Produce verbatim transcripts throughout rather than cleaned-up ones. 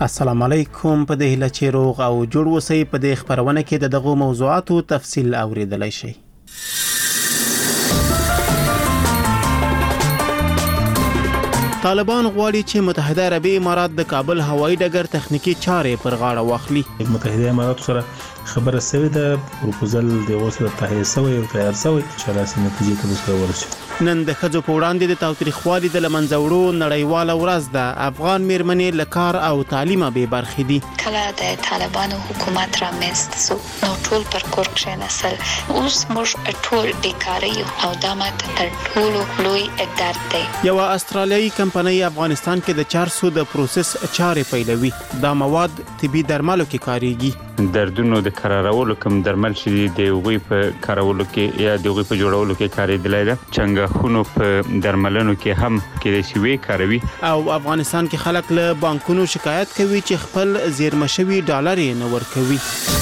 السلام علیکم. په دې هیله چې روغ او جوړ اوسئ. په دې خبرونه کې د دغو موضوعاتو تفصیل اوریدلای شئ. طالبان غواړي چې متحده عربي امارات د کابل هوایي ډګر تخنیکی چارې پر غاړه واخلي. متحده امارات سره خبره شوې ده، پروپوزل د اوسه تهیه شوی او تیار شوی چې راسي نتیجې ته وسره ورسي. نن د ښځو په وړاندې د تاوتریخوالي د له منځه وړو نړیواله ورځ ده. افغان میرمنې له کار او تعلیمه بې برخې دي. کله د طالبانو حکومت رامنځته شو نو ټول پر کور کښېناستل. اوس موږ ټول بیکاره یو او دا ماته تر ټولو لوی درد دی. یوه استرالیایي کمپنۍ افغانستان کې د چارسو د پروسس چارې پیلوي. دا مواد طبي درملو کې کاریږي. دردونو د قرارولو کوم درمل چې د هغوی په کارولو کې یا د هغوی په جوړولو کې کارېدلی ده. چنګښونو په درملنو کې هم کېدای شي وی کاروي. او افغانستان کې خلک له بانکونو شکایت کوي چې خپل زیرمه شوي ډالر یې نه ورکوي.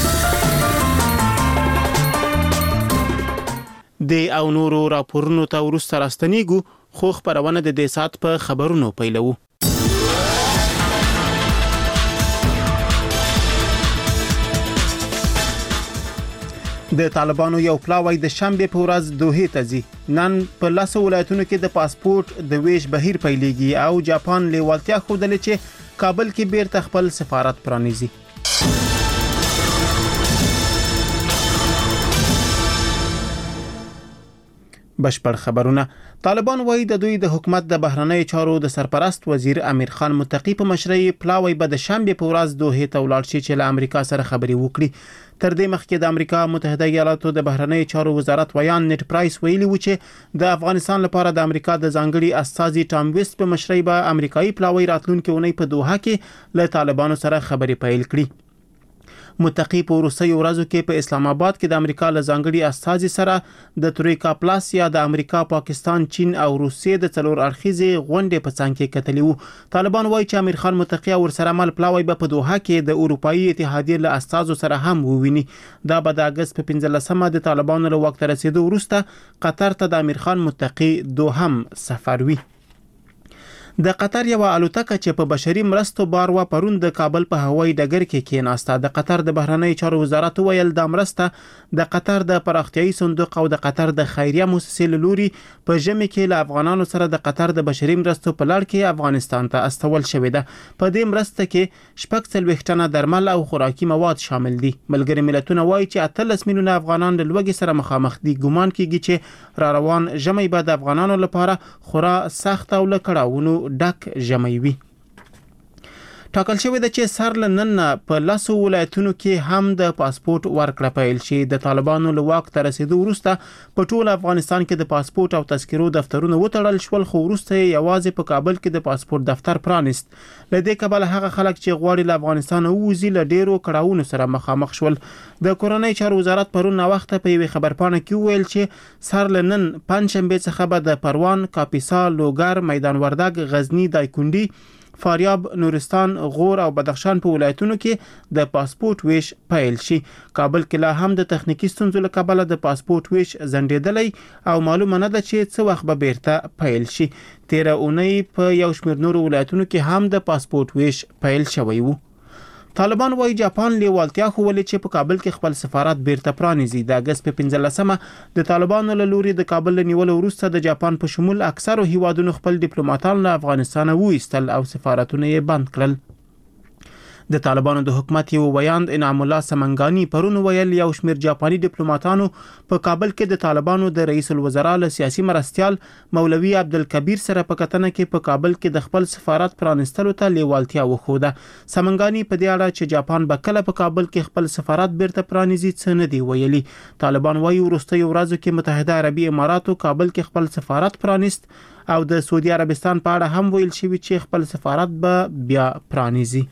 د او نورو راپورونو ته وروسته راستنیږو، خو خبرونه د دې ساعت په خبرونو پیلوو. د طالبانو یو پلاوی د شنبه په ورځ دوحې ته ځي. نن په لاسو ولایتونو کې د پاسپورت د ویش بهیر پیلېږي او جاپان لیوالتیا ښودلې چې کابل کې بیرته خپل سفارت پرانیزي. بشپړ خبرونه. طالبان وایي د دوی د حکومت د بهرنۍ چارو د سرپرست وزیر امیر خان متقی په مشرۍ پلاوی به د شنبه په ورځ دوحې ته ولاړ شي چې له امریکا سره خبرې وکړي. تر دې مخکې د امریکا متحده ایالاتو د بهرنۍ چارو وزارت ویان نیټ پرایس ویلي و چې د افغانستان لپاره د امریکا د ځانګړي استازي ټام ویست په مشرۍ به امریکایي پلاوی راتلونکي اونۍ په دوحه کې له طالبانو سره خبرې پیل کړي. متقی په وروستیو ورځو کې په اسلام آباد کې د امریکا له ځانګړي استازي سره د تریکا پلاس یا د امریکا، پاکستان، چین او روسیې د څلور اړخیزې غونډې په څنګ کې کتلي وو. طالبان وایي چې امیر خان متقی او ورسره مل پلاوی به په دوحه کې د اروپایي اتحادیې له استازو سره هم وویني. دا به د اگست په پنځلسمه د طالبانو له واک ته رسیدو وروسته قطر ته د امیر خان متقی دوهم سفر وي. د قطر یو الوتکه چې په بشري مرستو بار و پرون د کابل په هوایي ډګر کې کېناسته. د قطر د بهرنۍ چارو وزارت ویل د مرسته د قطر د پراختیايي صندوق او د قطر د خیریه مؤسسې له لوري په ژمي کې له افغانانو سره د قطر د بشري مرستو په لړ کې افغانستان ته استول شوې ده. په دې مرسته کې شپږ څلوېښت ټنه درمل او خوراکي مواد شامل دي. ملګري ملتونه وایي چې اتلس میلیونه افغانان له لوږې سره مخامخ دي. ګمان کېږي چې را روان ژمی به د افغانانو لپاره خورا سخت او له کړاوونو ډک ژمی وي. ټاکل شوې ده چې سر له نن په لاسو ولایتونو کې هم د پاسپورت ورکړه پیل شي. د طالبانو له واک ته رسیدو وروسته په ټول افغانستان کې د پاسپورت او تذکرو دفترونه وتړل شول، خو وروسته یوازې په کابل کې د پاسپورت دفتر پرانیست. له دې کبله هغه خلک چې غواړي له افغانستان ووځي له ډیرو کړاوونو سره مخامخ شول. د کورنۍ چارو وزارت پرون وخت په یوه خبرپاڼه کې ویل چې سر له نن پنځشنبه څخه به د پروان، کاپیسا، لوګر، میدان وردګ، غزنی، دایکنډي، فاریاب، نورستان، غور او بدخشان په ولایتونو کې د پاسپورت ویش پیل شي. کابل کې لا هم د تخنیکی ستونزو له کبله د پاسپورت ویش ځنډېدلی او معلومه نه ده چې څه وخت به بیرته پیل شي. تیره اونۍ په یو شمېر نورو ولایتونو کې هم د پاسپورت ویش پیل شوی وو. طالبان وایي جاپان لیوالتیا ښودلې چې په کابل کې خپل سفارت بیرته پرانیزي. د اگست په پنځلسمه د طالبانو له لوري د کابل له نیولو وروسته د جاپان په شمول اکثرو هیوادونو خپل ډیپلوماټان له افغانستان وایستل او سفارتونه یې بند کړل. د طالبانو د حکومت یو ویاند انعام الله سمنګانی پرون ویل یو شمېر جاپاني ډیپلوماټانو په کابل کې د طالبانو د رئیس الوزرا له سیاسي مرستیال مولوي عبدالکبیر سره په کتنه کې په کابل کې د خپل سفارت پرانستلو ته لیوالتیا وښوده. سمنګانی په دې اړه چې جاپان به کله په کابل کې خپل سفارت بیرته پرانیزي څه نه دی ویلي. طالبان وایي وروستیو ورځو کې متحده عربي اماراتو کابل کې خپل سفارت پرانیست او د سعودي عربستان په اړه هم ویل شوی چې خپل سفارت به بیا پرانیزي.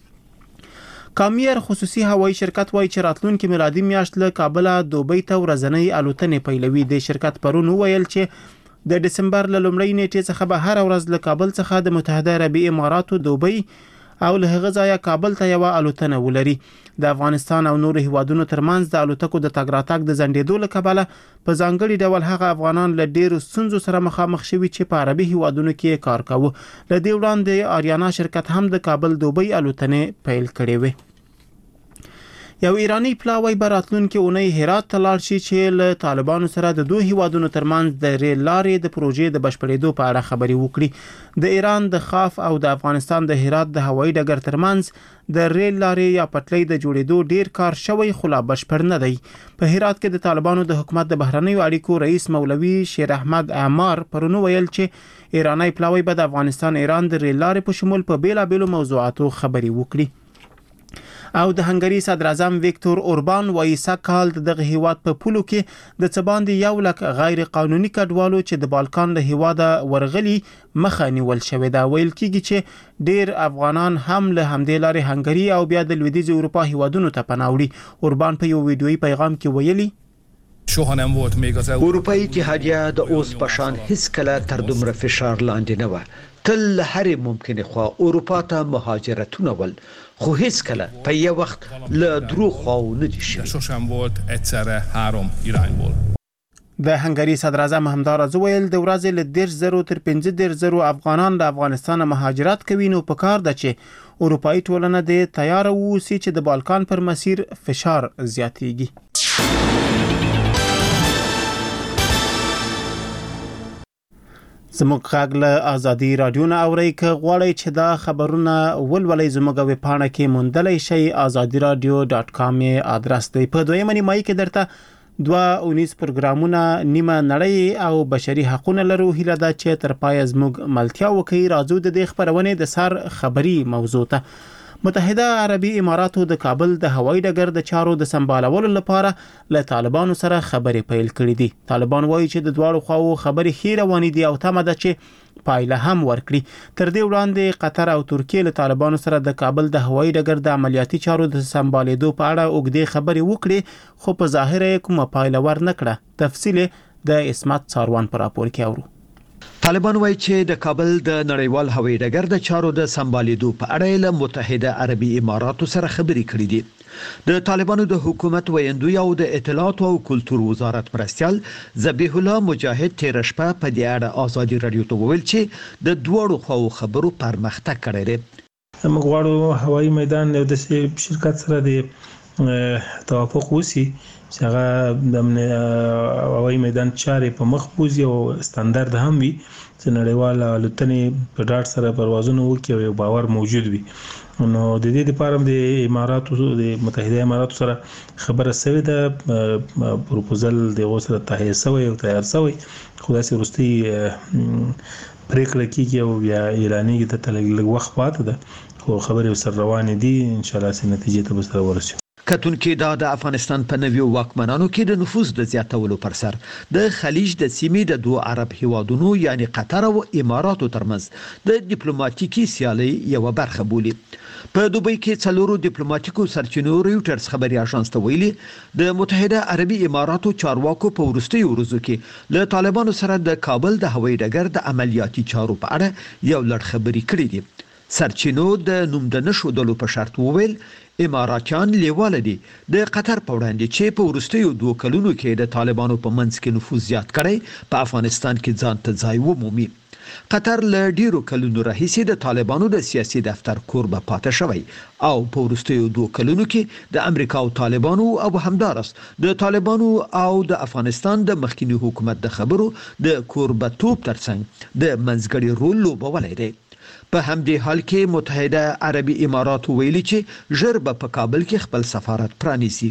کامیر خصوصي هوایی شرکت وایي چې راتلونکي میلادي میاشت له کابل دوبۍ ته ورځنۍ الوتنې پیلوي. د شرکت پرون ویل چې د دسمبر له لومړۍ نیټې څخه به هر ورځ له کابل څخه د متحده عربي اماراتو دوبۍ او له هغه ځایه کابل ته یو الوتنه ولري. د افغانستان او نورو هیوادونو ترمنځ د الوتکو د تګ راتګ د ځنډېدو له کبله په ځانګړي ډول هغه افغانان له ډېرو ستونزو سره مخامخ شوي چې په عربي هیوادونو کې کار کاوه. له دې وړاندې آریانا شرکت هم د کابل دوبۍ الوتنې پیل کړې وې. یو ایرانی پلاوی براتلونکو اونۍ هرات ته لاړ شي چې له طالبانو سره د دوه هیوادونو ترمنځ د ریل لارې د پروژې د بشپړېدو په اړه خبرې وکړي. د ایران د خاف او د افغانستان د هرات د هوایي ډګر ترمنځ د ریل لارې یا پټلۍ د جوړېدو ډیر کار شوی خو لا بشپړ نه دی. په هرات کې د طالبانو د حکومت د بهرنیو اړیکو رئیس مولوي شیر احمد عمار پرونو ویل چې ایرانی پلاوی به د افغانستان ایران د ریل لارې په شمول په بیلابېلو موضوعاتو خبرې وکړي. او د هنګری صدر اعظم ویکتور اوربان وایي سکهال دغه هیواد په پولو کې د څباندې یو لک غیر قانوني کډوالو چې د بالکان له هیواده ورغلي مخه نیول شوې ده. ویل کېږي چې ډیر افغانان هم له همدې لارې هنګری او بیا د لویدیځ اروپا هیوادونو ته پناه وړي. اوربان په یو ویډیويي پیغام کې ویلي اروپאי اتحادیه د اوس پشان هیڅ کله تر دومره فشار لاندې نه و. تل هر ممکنه خو اروپا ته مهاجرتونه ول خو هیڅ کله په یو وخت له درو خواو نه دي شي. د هنګری صدر اعظم همدارز ویل د ورځې له ډیر زرو تر پنځه ډیر زرو افغانان د افغانستان مهاجرت کوي نو په کار ده چې اروپאי ټولنه د تیار ووسی چې د بالکان پر مسیر فشار زیاتېږي. زموږ غږ له ازادي رادیو نه اورئ. که غواړئ چې دا خبرونه ولولئ زموږ ویب پاڼه کې موندلی شئ ازادي رادیو ډاټ کام آدرس دی. په دویمه نیمایي کې درته دوه اونیز پروګرامونه نیمه نړۍ او بشري حقوقونه لرو. هیله ده چې تر پایه زموږ ملتیا وکړئ. راځو د دې خبرونې د سر خبري موضوع ته. متحده عربي اماراتو د کابل د هوایي ډګر د چارو د سمبالولو لپاره له طالبانو سره خبرې پیل کړې دي. طالبان وایي چې د دواړو خواو خبرې ښې روانې دي او تمه ده چې پایله هم ورکړي. تر دې وړاندې قطر او ترکیه له طالبانو سره د کابل د هوایي ډګر د عملیاتي چارو د سمبالېدو په اړه اوږدې خبرې وکړې خو په ظاهر کومه پایله ور نه کړه. تفصیل د اسمت څاروان پر راپور کې اورو. طالبان وایي چې د کابل د نړیوال هوایي ډګر د چارو د سمبالېدو په اړه له متحده عربي اماراتو سره خبرې کړې دي. د طالبانو د حکومت ویندوی او د اطلاعات او کلتور وزارت مرستيال ذبیح الله مجاهد تیر شپه په دې اړه ازادي رادیو ته ویل چې د دوړو خو خبرو پرمختګ کړی دی. موږ غواړو هوایي میدان د شرکت سره د توافق وسی چې هغه د هوایي میدان چارې په مخ بوزي او ستاندرد هم وي چې نړیوال الوتنې په ډاټ سره پروازونه وکړي او باور موجود وي. نو د دې لپاره د اماراتو د متحده اماراتو سره خبره شوې ده. پروپوزل د غوسه تهیه شوی او تیار شوی خو داسې وروستي پریکړه کیږي او بیا اعلانېږي ته تلګ وخت پاتې ده خو خبرې سره روانې دي. ان شاء الله سي نتیجې ته به سره ورسېږي. کتونکي دا د افغانستان په نویو واکمنانو کې د نفوذ د زیاتولو پر سر د خلیج د سیمې د دوه عرب هیوادونو یعنی قطر او اماراتو ترمنځ د ډیپلوماټیکي سیالي یو برخه بولي. په دوبۍ کې څلورو ډیپلوماټیکو سرچینو ریوټرز خبري اژانس ته ویلي د متحده عربي اماراتو چارواکو په ورستیو ورځو کې له طالبانو سره د کابل د هوایي ډګر د عملیاتي چارو په اړه یو لړ خبري کړې دي. سرچینو د نوم د نشو دلو په شرط وویل اماراتیان لیواله دي د قطر په وړاندې چې په ورستیو دوه کلونو کې د طالبانو په منځ کې نفوذ زیات کړي په افغانستان کې ځان ته ځای ومومي. قطر له ډیرو کلونو راهیسې د طالبانو د سیاسي دفتر کوربه پاتې شوی او په ورستیو دوه کلونو کې د امریکا او طالبانو او همدارس د طالبانو او د افغانستان د مخکینی حکومت د خبرو د کوربه توپ ترڅنګ د منځګړي رول لوبولی دی. په همدې حال کې متحده عربي امارات ویلي چې ژر به په کابل کې خپل سفارت پرانیسي.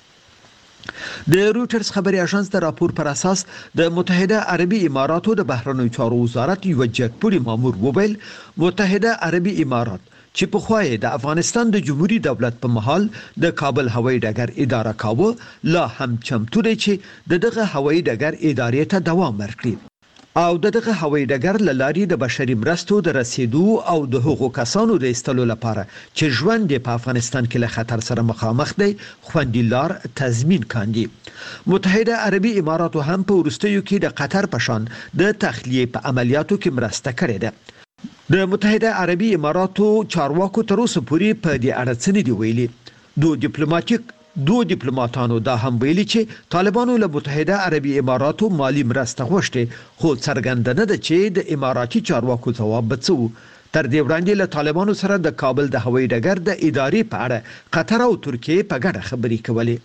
د روټرز خبري اژانس د راپور پر اساس د متحده عربي اماراتو د بهرنیو چارو وزارت یو جګپوري مامور وویل متحده عربي امارات چې په خوای د افغانستان د جمهوریت دولت په محل د کابل هوایي ډګر اداره کاوه لا هم چمتو دی چې دغه هوایي ډګر ادارې ته دوام ورکړي او دغه هوایي ډګر لاري د بشري مرستو د رسیدو او د حقوقو کسانو د استلو لپاره چې ژوند په افغانستان کې له خطر سره مخامخ دی خوندیلار تضمین کاندي. متحده عربي امارات هم په ورستیو کې د قطر په شان د تخلیه په عملیاتو کې مرسته کړې ده. د متحده عربي اماراتو چارواکو تر اوسه پورې په دې اړه څه نه دی ویلي. دوه ډیپلوماټیک دوه ډیپلوماټانو دا هم ویلي چې طالبانو له متحده عربي اماراتو مالی مرسته غوښتې، خو څرګنده نه ده چې د اماراتي چارواکو ځواب به څه و. تر دې وړاندې له طالبانو سره د کابل د هوایي ډګر د ادارې په اړه قطر او ترکیه په ګډه خبرې کولې.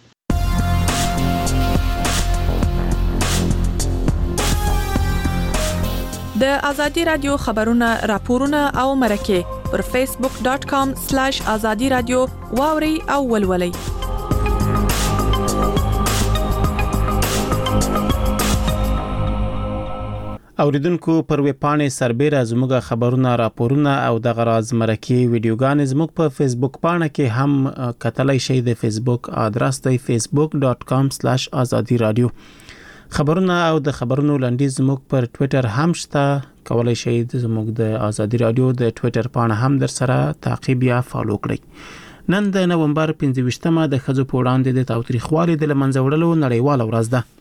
د ازادي رادیو خبرونه راپورونه او مرکه پر فیسبوک ډاٹ کام سلیش ازادي رادیو واوري او ولولئ. اوریدونکو پر ویبپاڼې سربېره زموږ خبرونه راپورونه او د غراز مرکه ویډیوګانې زموږ په فیسبوک پاڼه کې هم کتلای شئ. د فیسبوک ادرس دی فیسبوک ډاٹ کام سلیش ازادي رادیو. خبرونه او د خبرونو لنډیز زموږ پر ټوئیټر هم شته، کولای شئ زموږ د ازادي رادیو د ټوئیټر پاڼه هم در سره تعقیب یا فالو کړئ. نن د نومبر پنځه ویشتمه د ښځو په وړاندې د تاوتریخوالي د له منځه وړلو نړیواله ورځ ده.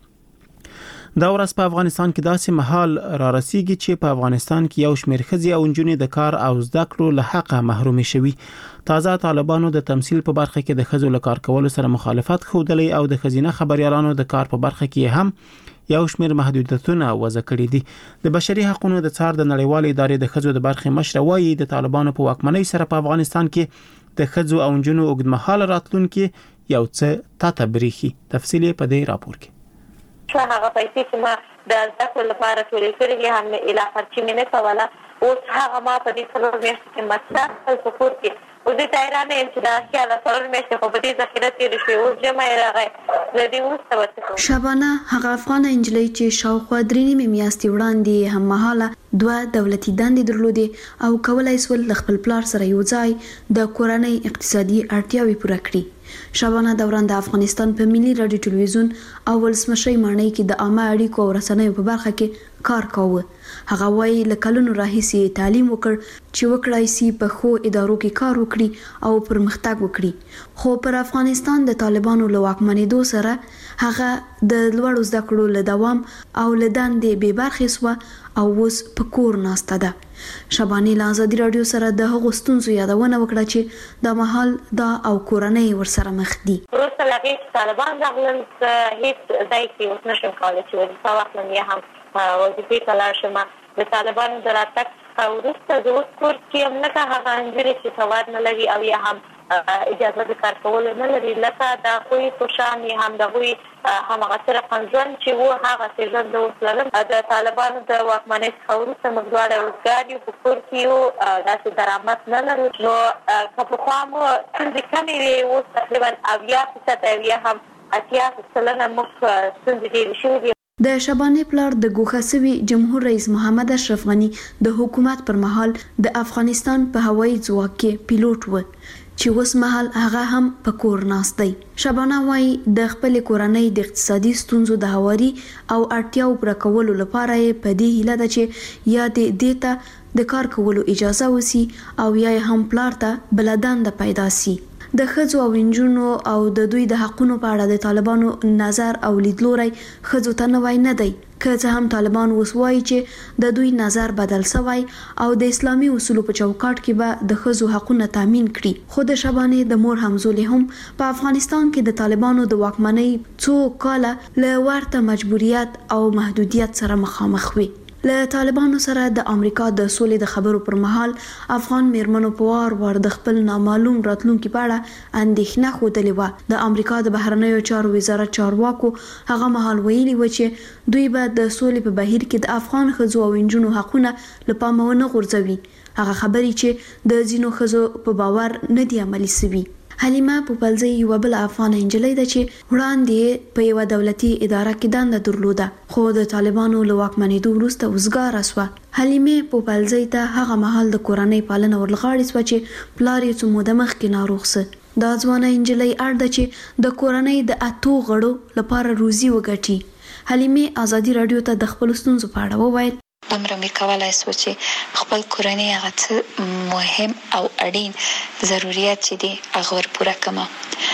دا ورځ په افغانستان کې داسې مهال را رسیږي چې په افغانستان کې یو شمېر ښځې او نجونې د کار او زده کړو له حقه محرومې شوي. تازه طالبانو د تمثيل په برخه کې د ښځو له کار کولو سره مخالفت ښودلی او د ښځینه خبريالانو د کار په برخه کې هم یو شمېر محدودیتونه وضع کړي دي. د بشري حقوقو د څار د نړیوال ادارې د ښځو د برخې مشر وایي د طالبانو په واکمنۍ سره په افغانستان کې د ښځو او نجونو اوږدمهاله راتلونکي یو څه تاته بریخي. تفصیل په دې راپور کې. شو هغه پیسې چې ما د ذکر لپاره ټولې کړې هم اله خرچې مې نه کوله، اوس هغه ما په دې څلور میاشتې کې مصرف کړل په کور کې. او دې ته حیرانه یم چې دا خیال څلور میاشتې خو په دې ذخیره تېرې شوې، اوس جمع یې راغی. له دې وروسته به څه کوم؟ شبانه هغه افغانه نجلۍ چې شاوخوا درې نیمې میاشتې وړاندې هممهاله دوه دولتي دندې درلودې او کولای سول له خپل پلار سره یو ځای د کورنۍ اقتصادي اړتیاوې پوره کړي. شبانه دوران د افغانستان په ملي رادیو ټلویزیون او ولسمشي مانۍ کې د عامه اړیکو او رسنیو په برخه کې کار کاوه. هغه وايي له کلونو راهیسې تعلیم وکړ چې وکړای شي په خو ادارو کې کار وکړي او پرمختګ وکړي، خو پر افغانستان د طالبانو له واکمنېدو سره هغه د لوړو زده کړو له دوام او له دندې بې برخې سوه او اوس په کور ناسته ده. شبانه له ازادي رادیو سره د هغو ستونزو یادونه وکړه چې د مهال دا او کورنۍ ورسره مخ دي. وروسته له هغې چې طالبان راغلل هېڅ ځای کې اوس نشم کولی چې وظیفه واخلم یا هم وظیفې ته لاړ شم. د طالبانو د راتګ څخه وروسته زه اوس کور کې یم، لکه هغه نجونې چې سواد نه لري او یا هم اجازه د کار کولو نه لري، لکه د هغوی په شان یا هم د هغوی همغسې رقم ژوند چې و هغسې ژوند زه اوس لرم. د طالبانو د واکمنۍ څخه وروسته موږ دواړه روزګار یو، په کور کې یو، داسې درآمد نه لرو. نو که پخوا مو ستونزې کمې وې، اوس تقریبا اویا فیصد او یا هم اتیا سلنه موږ ستونزې ډېرې شوې دي. د شبانه پلار د ګوښه سوي جمهور رئیس محمد اشرف غنی د حکومت پر مهال د افغانستان په هوایي ځواک کې پیلوټ و چې اوس مهال هغه هم په کور ناست دی. شبانه وايي د خپل کورنۍ د اقتصادي ستونزو د هواري او اړتیاو پر کولو لپاره یې په دې هیله ده چې یا د دیتا د کار کولو اجازه وسی او یا هم پلار ته بلدان د پیدا سي. د ښځو او نجونو او د دوی د حقونو په اړه د طالبانو نظر او لیدلوری ښځو ته نوی نه دی، که څه هم طالبان اوس وایي چې د دوی نظر بدل شوی او د اسلامي اصولو په چوکاټ کې به د ښځو حقونه تامین کړي. خو د شبانه د مور همزولي هم په افغانستان کې د طالبانو د واکمنۍ څو کاله له ورته مجبوریت او محدودیت سره مخامخ وي. له طالبانو سره د امریکا د سولې د خبرو پر مهال افغان میرمنو په وار وار د خپل نامعلوم راتلونکي په اړه اندېښنه ښودلې وه. د امریکا د بهرنیو چارو وزارت چارواکو هغه مهال ویلي و چې دوی به د سولې په بهیر کې د افغان ښځو او نجونو حقونه له پامه ونه غورځوي. هغه خبرې چې د ځینو ښځو په باور نه دي عملي شوي. حلیمه پوپلزی یو بل افغان نجلۍ ده چې وړاندې په یو دولتي اداره کې دنده درلوده، خو د طالبانو له واکمنېدو وروسته وزګاره شوه. حلیمه پوپلزی ته هغه مهال د کورنۍ پالنه ورلغاړې شوه چې پلار یې څو موده مخکې ناروغ سه. دا ځوانه نجلۍ اړ ده چې د کورنۍ د اتو غړو لپاره روزي وګټي. حلیمه ازادي رادیو ته د خپل ستونزو په اړه وویل. دومره مې کولای سو چې خپل کورنۍ هغه څه مهم او اړین ضرورت چې دي هغه ور پوره کړم.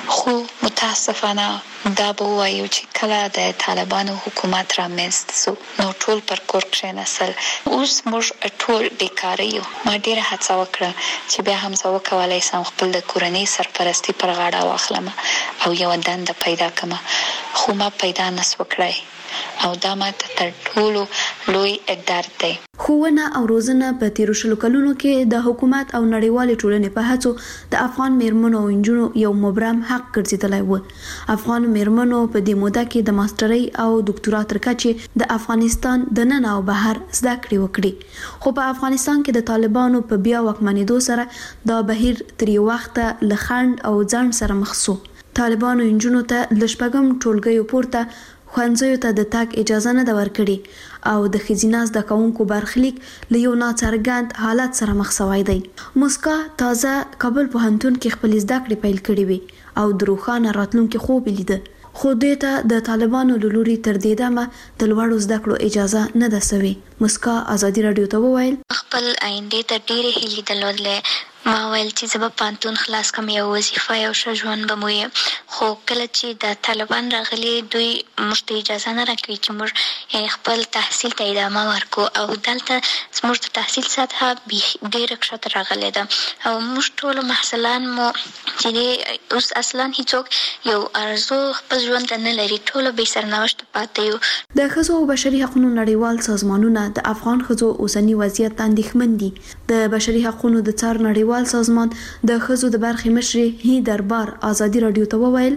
خو متاسفانه دا به وایو چې کله د طالبانو حکومت رامنځته شو نو ټول پر کور کښېناستل. اوس موږ ټول بیکاره یو. ما ډېره هڅه وکړه چې بیا هم زه وکولی سم خپل د کورنۍ سرپرستي پر غاړه واخلم او یوه دنده پیدا کړم، خو ما پیدا نس وکړی او دا ماته تر ټولو لوی درد دی. ښوونه او روزنه په تیرو شلو کلونو کې د حکومت او نړیوالې ټولنې په هڅو د افغان میرمنو او نجونو یو مبرم حق ګرځېدلی و. افغان میرمنو په دې موده کې د ماسترۍ او ډاکټرا تر کچې د افغانستان د نن او بهر زده کړې وکړي، خو په افغانستان کې د طالبانو په بیا واکمنېدو سره دا بهیر تر یو وخته له خنډ او ځنډ سره مخ شو. طالبانو نجونو ته له شپږم ټولګیو پورته ښوونځیو ته د تګ اجازه نه ده ورکړې او د ښځینه زده کوونکو برخلیک له یو ناڅرګند حالت سره مخ شوی دی. مسکا تازه کابل پوهنتون کې خپل زده کړې پیل کړې وې او د روښانه راتلونکي خوب یې لیده، خو دې ته د طالبانو له لوري تر دې دمه د لوړو زده کړو اجازه نه ده سوې. مسکا ازادي راډیو ته وویل خپل آینده ته ډېرې هیلې درلودلې. ما ویل چې زه به پانتون خلاص کم، یو وظیفه یو ښه ژوند به مو وي، خو کله چې د طالبان راغلي دوی موږ ته اجازه نه راکوي چې موږ خپل تحصیل ته ادامه ورکو او دلته زموږ د تحصیل سطحه ډېره کښته راغلې ده او موږ ټولو محصلان مو چې دی اوس اصلا هیڅوک یو ارزو خپل ژوند ته نه لري، ټولو بې سرنوشته پاتې یو. د ښځو او بشري حقوقو نړیوال سازمانونه د افغان ښځو اوسني وضعیت ته اندېښمن دي. د بشري حقوقو د څار نړیوال سازمان د ښځو د برخې مشرې هی دربار ازادي راډیو ته وویل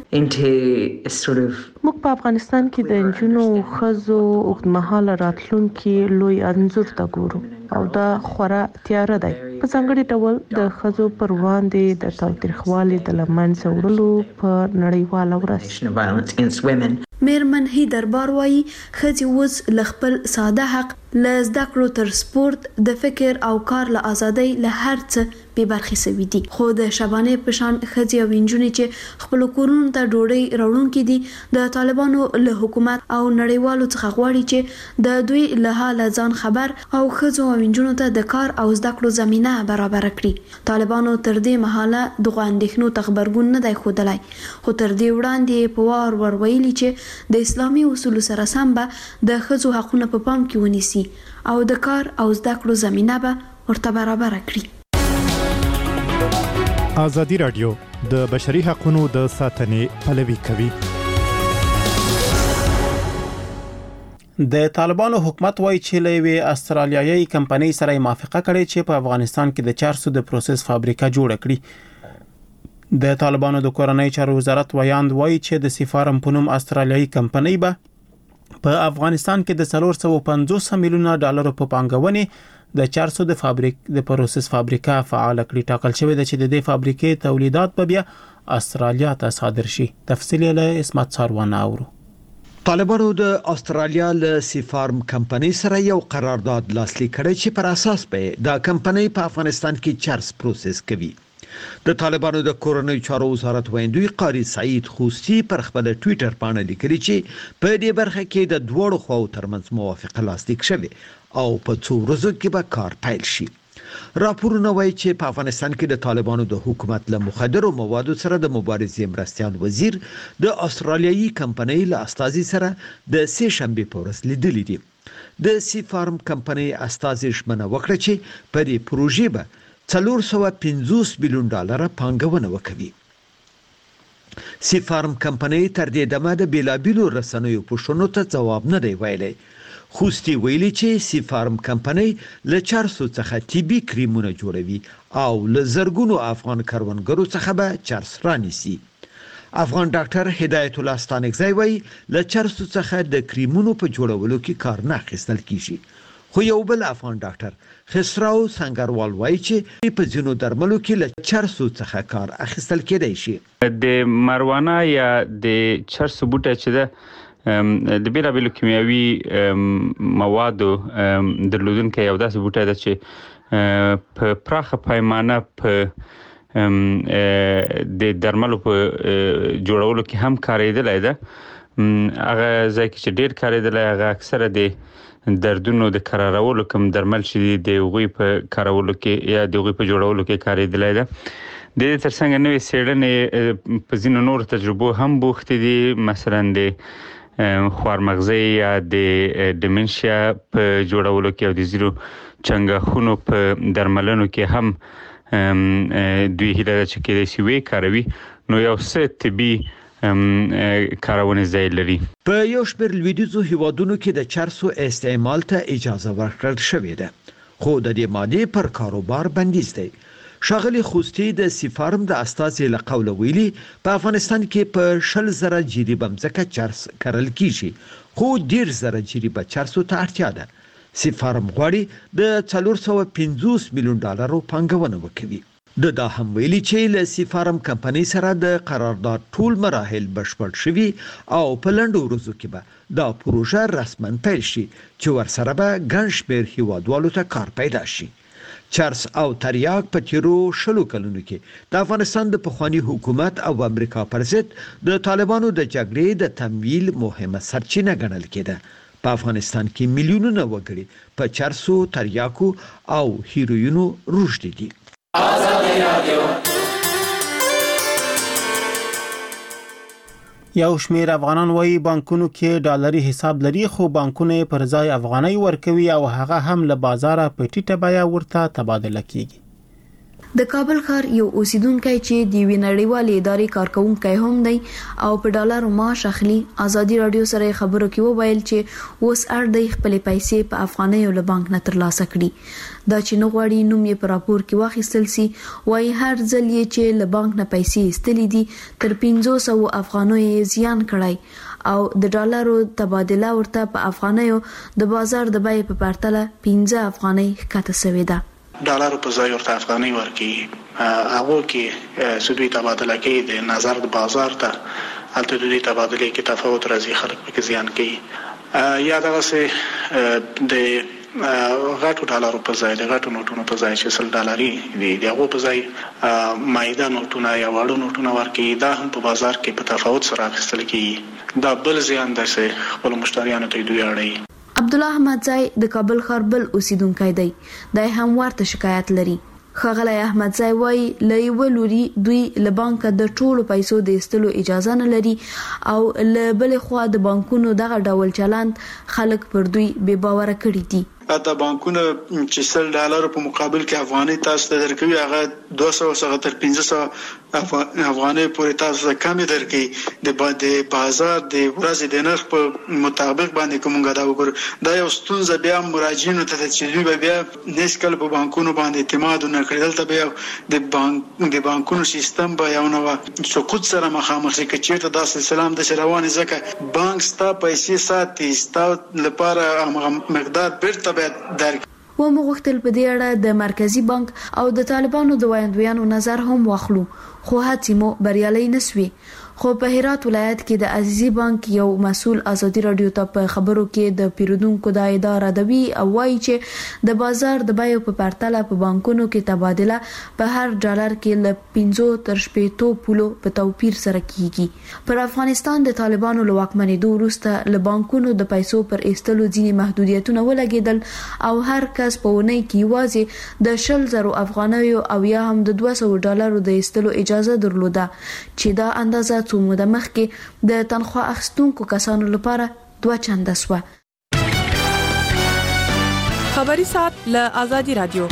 موږ په افغانستان کې د نجونو او ښځو اوږدمهاله راتلونکي لوی انځور ته ګورو او دا خورا تیاره دی. په ځانګړي ډول د ښځو پر وړاندې د تاوتریخوالي د له منځه وړلو په نړیواله ورځ. میرمن هی دربار وایي ښځې اوس له خپل ساده حق له زده کړو تر سپورت د فکر او کار له ازادۍ له هر څه بې برخې سوي دي، خو د شبانې په شان ښځې او نجونې چې خپلو کورونو ته ډوډۍ راوړونکي دي د طالبانو له حکومت او نړیوالو څخه غواړي چې د دوی له حاله ځان خبر او ښځو او نجونو ته د کار او زده کړو زمینه برابره کړي. طالبانو تر دې مهاله دغه اندېښنو ته غبرګون نه دی ښودلی، خو تر دې وړاندې په وار ور ویلي چې د اسلامي اصولو سره سم به د ښځو حقونه په پام کې ونیسي او د کار او زده کړو زمینه به ورته برابره کړي. ازادي راډیو د بشري حقوقو د ساتنې پلوي کوي. د طالبانو حکومت وایي چې له یوې استرالیایي کمپنۍ سره موافقه کړې چې په افغانستان کې د چارسو د پروسس فابریکه جوړه کړي. د طالبانو د کورنۍ چارو وزارت ویاند وایي چې د سفارم په نوم استرالیایي کمپنۍ به په افغانستان کې د څلور سوه پنځوس میلیونه ډالر په پانګونې د چارسو د فابریک د پروسس فابریکه فعال کړي. ټاکل شوی دی چې د دې فابریکې تولیدات به بیا استرالیا ته صادر شي. تفصیل له اسمت ساروان اورو. طالبانو د استرالیا له سفارم کمپنۍ سره یو قرارداد لاسلیک کړی چې پر اساس به دا کمپنۍ په افغانستان کې چارس پروسس کوي. د طالبانو د کورنۍ چارو وزارت ویندوی قاری سعید خوستی پر خپل ټوئیټر باندې لیکلي چې په دې برخه کې د دوړو خواو ترمنځ موافقه لاسلیک شوه او په څو ورځو کې به کار پیل شي. راپورونه وایي چې په افغانستان کې د طالبانو د حکومت له مخدرو موادو سره د مبارزې مرستيال وزیر د استرالیایي کمپنۍ له استازي سره د سې شنبه په ورځ لیدلې دي. د سفارم کمپنۍ استازي ژمنه وکړه چې په دې پروژې به څلور سوه پنځوس میلیون ډالر پانګونه وکړي. سفارم کمپنۍ تر دې دمه د بیلابیلو رسنیو پوښتنو ته ځواب نه دی ویلی. خوستی ویلي چې سفارم کمپنۍ له چارسو څخه طبي کریمونه جوړوي او له زرګونو افغان کروندګرو څخه به چارس رانیسي. افغان ډاکټر هدایت الله ستانکزی وایي له چارسو څخه د کریمونو په جوړولو کې کار نه اخیستل کیږي. خو یو بل افغان ډاکټر خسراو سنگروال وایي چې په ځینو درملو کې له چرسو څخه کار اخیستل کېدای شي. د ماروانا یا د چرسو بوټی چې ده د بیلابیلو کیمیاوي موادو درلودونکی یو داسې بوټی ده چې په پراخه پیمانه په د درملو په جوړولو کې هم کارېدلی ده. هغه ځای کې چې ډېر کارېدلی هغه اکثره د دردونو د قرارولو کوم درمل چې د هغوی په کارولو کې یا د هغوی په جوړولو کې کارېدلی ده. د ترڅنګ نوې سیړنې په ځینو نور تجربو هم بوختې دي، مثلا د خوارمغزي یا د ډیمنشیا په جوړولو کې او د زیرو چنګاښونو په درملنو کې هم دوی هیله ده چې کېدای شي وی کاروي، نو یو څه طبي کارونه ځای لري. په یو شمېر لویدیځو هیوادونو کې د چرسو استعمال ته اجازه ورکړل شوې ده، خو د دې مادې پر کاروبار بندیز دی. شاغلی خوستی د سیفارم د استازي له قوله ویلي په افغانستان کې په شل زره جریبه مځکه چرس کرل کیږي، خو ډیر زره جریبه چرسو ته اړتیا ده. سیفارم غواړي د څلور سوه پنځوس میلیون ډالرو پانګونه وکړي. د دا هم ویلي چې له سیفارم کمپنۍ سره د قرارداد ټول مراحل بشپړ شوي او په لنډو ورځو کې به دا پروژه رسما پیل شي چې ورسره به ګڼ شمېر هیوادوالو ته کار پیدا شي. چرس او تریاک په تیرو شلو کلونو کې د افغانستان د پخوانی حکومت او امریکا پر ضد د طالبانو د جګړې د تمویل مهمه سرچینه ګڼل کېده. په افغانستان کې میلیونونه وګړي په چرسو، تریاکو او هیروینو روږدي دي. یو شمېر افغانان وایي بانکونو کې ډالري حساب لري، خو بانکونه پر ځای افغانۍ ورکوي او هغه هم له بازاره په ټیټه بیه ورته تبادله کیږي. د کابل ښار یو اوسیدونکو چې د وینړیوالې ادارې کارکونکو هم دی او په ډالرو معاش اخلي، ازادي رادیو سره خبرو کې وویل چې اوس اړ دی خپل پیسې په افغانۍ له بانک نه ترلاسه کړي. دا چې نو غواړي نوم یې په راپور کې واخیستل سي، وایي هر ځل یې چې له بانک نه پیسې ایستلې دي تر پنځه سوه افغانۍ زیان کړی او د ډالرو تبادله ورته په افغانیو د بازار د بیې په پرتله پنځه افغانۍ ښکته شوې ده. ډالر په ځای ورته افغانۍ ورکي، هغه کې سودی تبادله کې د نظر د بازار ته البته د تبادله کې تفاوت راځي، خلک په زیان کوي. یا دغه سه د غټو ډالرو په ځای د غټو نوټونو په ځای چې سل ډالري دي دغه په ځای مایده نوټونه یا واړو نوټونه ورکي، دا هم په بازار کې په تفاوت سره اخیستل کیږي. دا بل زیان ده چې خپل مشتریانو ته دوی اړي. عبدالله احمدزای د کابل ښار بل اوسیدونکی دی، د هم ورته شکایت لري. ښاغلی احمدزای وایي له یوه لوري دوی له بانکه د ټولو پیسو د ایستلو اجازه نه لري او له بلې خوا د بانکونو دغه ډول چلند خلک پر دوی بې باوره کړي دي. دا بانکونه چې سل ډالر په مقابل کې افغاني تاسو ته درکوي، هغه دوه سوه څخه تر پنځه سوه افغاني پورې تاسو ته کم درکوي. د بازار د ورځې د نرخ په مطابق باندې کومه دا وګورو، دا یو ستونزه بیا مراجعینو ته چې دوی به بیا نس کله په بانکونو باندې اعتماد نه کړي. دلته بیا د بانک د بانکونو سیستم به یو نو سقوط سره مخامخ شي چې چیرته دا سلسله هم د روانه، ځکه بانک ستا پیسې ساتي، ستا لپاره مقدار بیرته و مغوښتل په دې اړه د مرکزی بانک او د طالبانو د وایندویانو نظر هم واخلو، خو هڅې مو بریالۍ نسوي. خو په هرات ولایت کې د عزیزي بانک یو مسول ازادي رادیو ته په خبرو کې د پیرودونکو د اداره دوی او وایي چې د بازار د بیو په پرتله په بانکونو کې تبادله په هر ډالر کې له پنځه تر شپږ پولو په توپیر سره کیږي. پر افغانستان د طالبانو له واکمنېدو وروسته له بانکونو د پیسو پر ایستلو ځینې محدودیتونه ولګېدل او هر کس په ونې کې یوازې د شل زرو افغانیو او یا هم د دوه سوه ډالرو د ایستلو اجازه درلوده، چې دا اندازه څو موده مخکې د تنخوا اخیستونکو کسانو لپاره دوه چنده شوه. خبري ساعت له آزادي رادیو.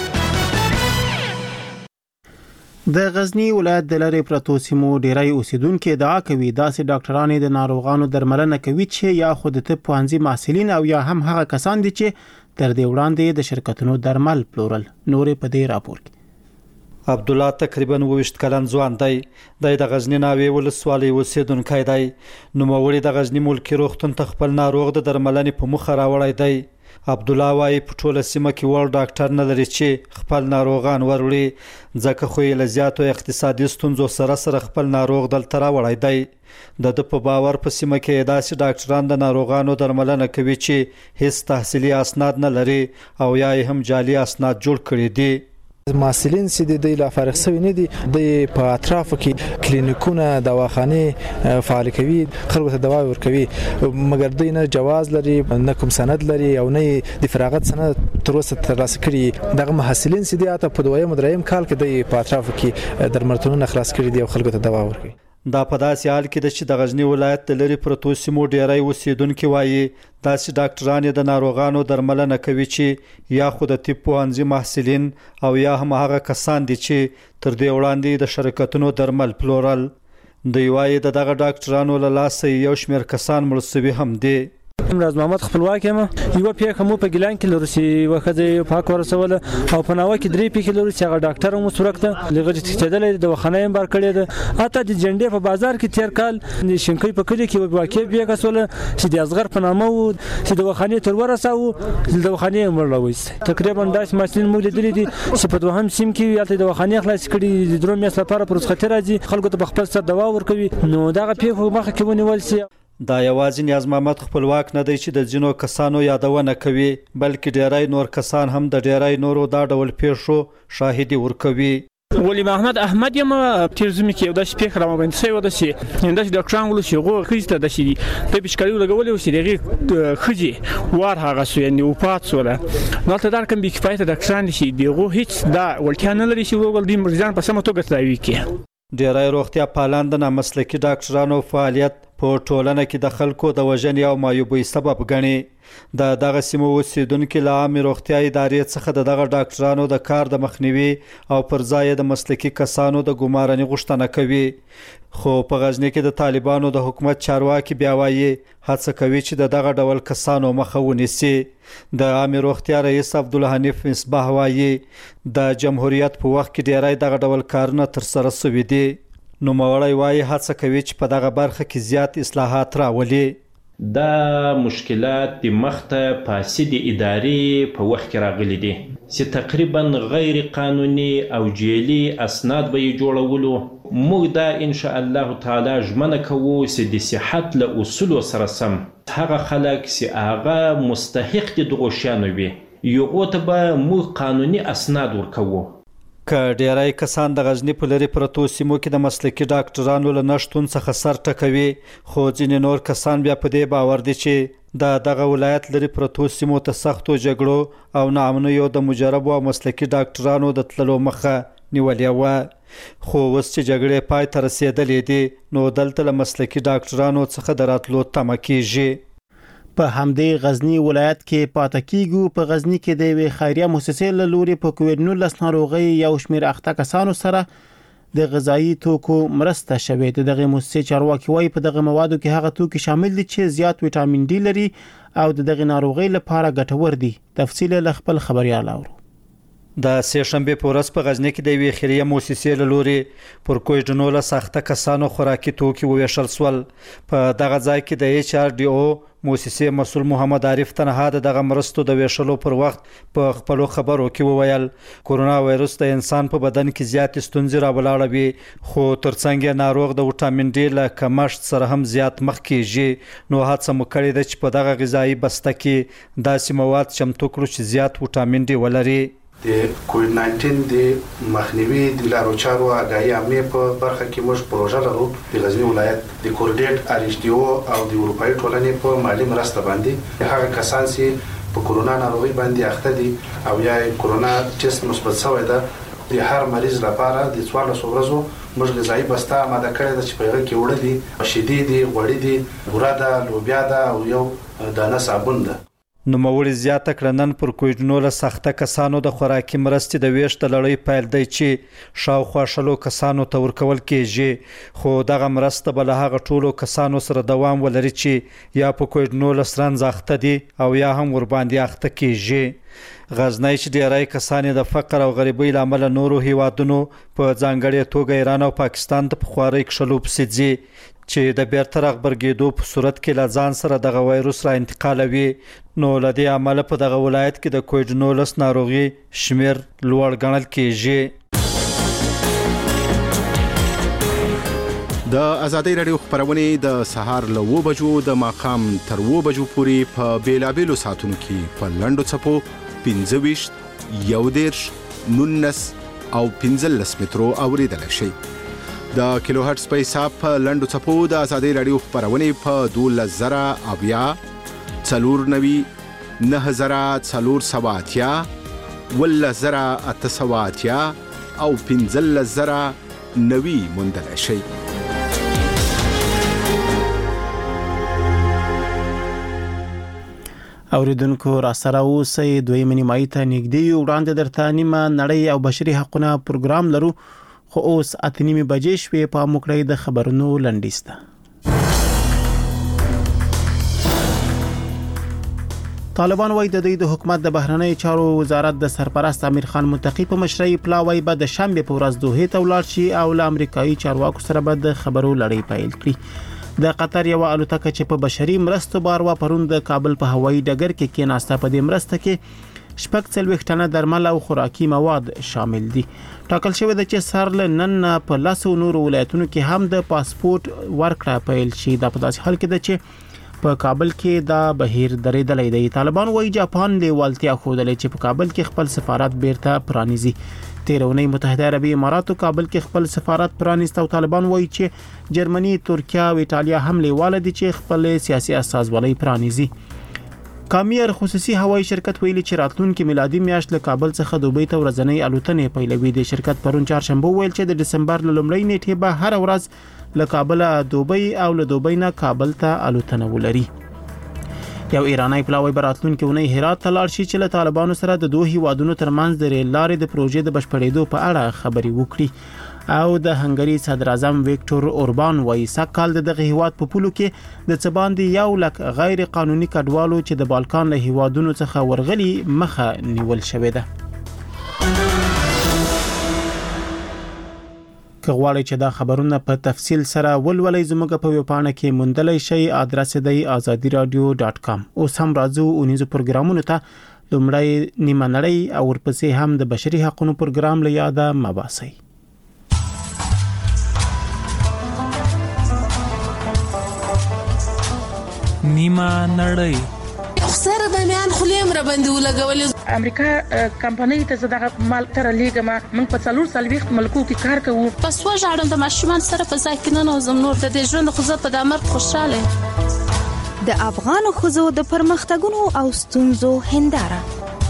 د غزنی ولایت د لری پرتو سیمو ډیری اوسیدونکو ادعا کوي داسې ډاکټرانو د ناروغانو درملنه کوي چې یا خود ته پوهنځي محصلین او یا هم هغه کسان دي چې تر دې وړاندې د شرکتونو درمل پلورل. نورې په دې راپور کې عبد الله تقریبا وشت کلن ځوان دی، د غزنی ناوې ولسوالۍ اوسیدونکی دی. نوموړی د غزنی ملکی روغتون ته خپل ناروغ د درملنې په مخه راوړی دی. عبد الله وايي په ټوله سیمه کې وړ ډاکټر نه لري چې خپل ناروغان وروړي، ځکه خو یې له زیاتو اقتصادي ستونزو سره سره خپل ناروغ دلته راوړی دی. د د په باور په سیمه کې داسې ډاکټران د ناروغانو درملنه کوي چې هیڅ تحصیلي اسناد نه لري او یا هم جعلي اسناد جوړ کړي دي. محصلین چې د دې لا فارغ شوی نه دي، د په اطرافو کې کلینیکونه دواخانه فعال کوي، خلکو ته دوا ورکوي، مګر دوی نه جواز لري، نه کوم سند لري او نه د فراغت سند تر اوسه ترلاسه کړي دغه محصلین سي دي اته په دویم دریم کال کې د په اطراف کې درملتونونه خلاص کړي دي او خلکو ته دوا ورکوي. دا په داسې حال کې د چې د غزنی ولایت د لرې پرتو سیمو ډیری اوسیدونکي وایي داسې ډاکټران د ناروغانو درملنه کوي چې یا خو د طب پوهنځي محصلین او یا هم هغه کسان دي چې تر دې وړاندې د شرکتونو درمل پلورل. دوی وایي د دغه ډاکټرانو له لاسه یو شمېر کسان مړه سوي هم دي. راز محمد خپلواک یم یو پیښه مو په ګیلان کې لورسي وخته په حق ورسوله او په ناوه کې درې پیښې لورسي هغه ډاکټر مو سورکته لږه چې د وخنه یې بار کړی ده اته د جنډې په بازار کې تیر کال شینکې په کلی کې واقع بیا کسوله چې د ازغر په نامه وو چې د وخنه تر ورساو د وخنه مرلوي تقریبا داس ماشين مو لیدلې دي چې په دوهم سیم کې یالته د وخنه خلاص کړي د درو میاشتې لپاره پر خطر راځي خلکو ته خپل سر دوا ورکوي نو دغه پیښه مخه کې ونیول سي. دا یوازې نیاز محمد خپلواک نه دی چې د ځینو کسانو یادونه کوي بلکې ډیری نور کسان هم د ډیری نورو دا ډول پیښو شاهدي ورکوي. ولی محمد احمد یم تیرزمی کې د شپې خرامه باندې سوي ود شي انده د ډاکټران ول شي غو خېسته د شي په بشکاري لګولې وسی دغه خجي وار هغه سو یعنی او پات سوله نو ته دا کوم بي کفایت ډاکټران شي دغه هیڅ دا ولټیا نه لري چې وګل دي مرزان په سمه توګه تلاوي کې. ډیری روغتیا پالان د نامسلکي ډاکټرانو فعالیت په ټولنه کې د خلکو د وژنې او مایوبۍ سبب ګڼي. د دغه سیمو اوسیدونکو له عامې روغتیا ادارې څخه د دغه ډاکټرانو د کار د مخنیوي او پر ځای د مسلکي کسانو د ګمارنې غوښتنه کوي. خو په غزنی کې د طالبانو د حکومت چارواکي بیا وایي هڅه کوي چې د دغه ډول کسانو مخه ونیسي. د عامې روغتیا رئیس عبدالحنیف مصباح وایي د جمهوریت په وخت کې ډیری دغه ډول کارونه ترسره شوي دي. نو مورای وایي هڅه کوي چې په دغه برخه کې زیات اصلاحات راولي. دا مشکلات د مخته فاسد ادارې په وخت کې راغلي دي چې تقریبا غیر قانوني او جیلي اسناد به جوړولو موږ دا ان شاء الله تعالی ژمنه کوو چې د صحت له اصول سره سم هغه خلک چې هغه مستحق دي دغه شانو وي یو ته به موږ قانوني اسناد ورکوو. که ډیری کسان د غزنی په لرې پرتو سیمو کې د مسلکي ډاکټرانو له نشتون څخه سر ټکوي خو ځینې نور کسان بیا په دې باور دي چې د دغه ولایت لرې پرتو سیمو ته سختو جګړو او ناامنیو د مجربو او مسلکي ډاکټرانو د تللو مخه نیولې وه. خو اوس چې جګړې پای ته رسېدلې دي نو دلته له مسلکي ډاکټرانو څخه د راتلو تمه کیږي. په همدې غزنی ولایت کې پاتې کیږو. په غزنی کې د وی خیریه مؤسسې له لوري په کووډ نولس ناروغي یو شمېر اخته کسانو سره د غذایی توکو مرسته شوې ده. دغه مؤسسې چارواکي وايي په دغه موادو کې هغه توکي شامل دي چې زیات وټامین ډي لري او دغه ناروغي لپاره ګټور دي. تفصیل له خپل خبريال اورو. د سه شنبه په ورځ په غزنی کې د وی خیریه مؤسسې له لوري پر کووډ نولس اخته کسانو خوراکي توکي وویشل سول. په دغه ځای کې د ایچ ار ډي او مؤسسې مسؤل محمد عارف تنها دغه مرستو د ویشلو پر وخت په خپل خبرو کې وویل کورونا وایرس د انسان په بدن کې زیات ستونزې راولاړوي خو ترڅنګ ناروغ د وټامین ډي له کمښت سره هم زیات مخ کیږي. نو هڅه مو کړې ده چې په دغه غذایی بسته کې داسې مواد چمتو کړو چې زیات وټامین ډي ولري. د کووډ ناینټین د مخنیوي د لارو چارو اغاهي عامه په برخه کې موږ پروژه لرو د غزنی ولایت د کوریډیټ ار ایچ ډي او او د اروپאי ټولنې په مالی مرسته باندې هغه کسان چې په کورونا ناروغي باندې اخته دي او یا کورونا ټیسټ مثبت شوی ده د هر مریض لپاره د څوارلس ورځو موږ غذایی بسته آماده کړې ده چې په هغه کې وړه دي شیدې دي غوړي دي بوره ده لوبیا ده او یو دانه صابون ده. نو موري زیاته کړنن پر کووډ نولس سخته کسانو د خوراکي مرستې د ویش د لړۍ پیل دی چې شاوخوا شلو کسانو ته ورکول کېږي. خو دغه مرسته به له هغه ټولو کسانو سره دوام ولري چې یا په کووډ نولس رنځ اخته دي او یا هم ورباندې اخته کېږي. غزنی چې ډیری کسان د فقر او غریبۍ لامل نورو هیوادونو په ځانګړي توګه ایران او پاکستان ته په خوارۍ کښلو پسې ځي چې د بیرته رغبرګېدو په صورت کې له ځان سره دغه وایروس را انتقالوي. نو له دې امله په دغه ولایت کې د کووډ نولس ناروغي شمیر لوړ ګڼل کېږي. د ازادي رادیو خبرونه د سهار له و بجو د ماخام تر و بجو پورې په بیلابېلو ساعتونو کې په لنډو څپو پنځه ویشت یو دېرش نولس او پنځلس مترو اوریدل شي. د کیلو هرتز په حساب په لنډو څپو د ازادي رادیو خبرونه په دوولس زره اویا څلور نوي نه زره څلور سوه اتیا ولس زره اته سوه اتیا او پنځلس زره نوي موندلی شئ. اوریدونکو را سره اوسئ، دویمه نیمایي ته نږدې یو. وړاندې درته نیمه نړۍ او بشري حقونه پروګرام لرو، خو اوس اته نیمې بجې شوې. په موږ د خبرونو لنډیز ته. طالبان وايي د دوی د حکومت د بهرنی چارو وزارت د سرپرست امیر خان متقی په مشرۍ پلاوی به د شنبه په ورځ دوحې ته ولاړ شي او له امریکایي چارواکو سره به د خبرو لړۍ پیل کړي. د قطر یو الوتکه چې په بشري مرستو بار و پرون د کابل په هوایي ډګر کې کېناسته. په دې مرسته کې شپږ څلوېښت ټنه درمل او خوراکي مواد شامل دي. ټاکل شوی دی چې سر له نن په لسو نورو ولایتونو کې هم د پاسپورت ورکړه پیل شي. دا په داسې حال کې ده چې په کابل کې دا بهیر درېدلی دی. طالبان وايي جاپان لیوالتیا ښودلې چې په کابل کې خپل سفارت بیرته پرانیزي. تیر اونۍ متحده عربي اماراتو کابل کې خپل سفارت پرانیست او طالبان وايي چې جرمني، ترکیه او ایټالیا هم لیواله دي چې خپل سیاسي استازولۍ پرانیزي. کامیر خصوصي هوایي شرکت ویلي چې راتلونکي میلادي میاشت له کابل څخه دوبۍ ته ورځنۍ الوتنې پیلوي. د شرکت پرون چهارشنبه ویل چې د دسمبر له لومړۍ نیټې به هر ورځ له کابل دوبۍ او له دوبۍ نه کابل ته الوتنه ولري. یو ایرانی پلاوی براتلونکي اونۍ هرات ته لاړ شي چې له طالبانو سره د دوه هیوادونو ترمنځ د ریل لارې د پروژې د بشپړېدو په اړه خبرې وکړي. او د هنګري صدر اعظم ویکټور اوربان وايي سږ کال دغه هیواد په پولو کې د څه باندې یو لک غیر قانوني کډوالو چې د بالکان له هیوادونو څخه ورغلي مخه نیول شوې ده. که غواړئ چې دا خبرونه په تفصیل سره ولولئ زموږ په ویب پاڼه کې موندلی شئ. ادرس دی آزادی رادیو ډاټ کام. اوس هم راځو اونیزو پروګرامونو ته. لومړی نیمه نړۍ او ورپسې هم د بشري حقونو پروګرام له یاده مه باسئ. نیمه نړۍ سره د میان خلیم را باندې ولګولې. امریکا کمپنۍ ته زداغه مال تر لیګما موږ په څلور سلويخت ملکو کې کار کوو. پس و ژړم د ماشومان سره په ځای کې نه نوزم نور د دې ژوند خو زه په دامر خوشاله. د افغان خزو د پرمختګونو او ستونزو هنداره.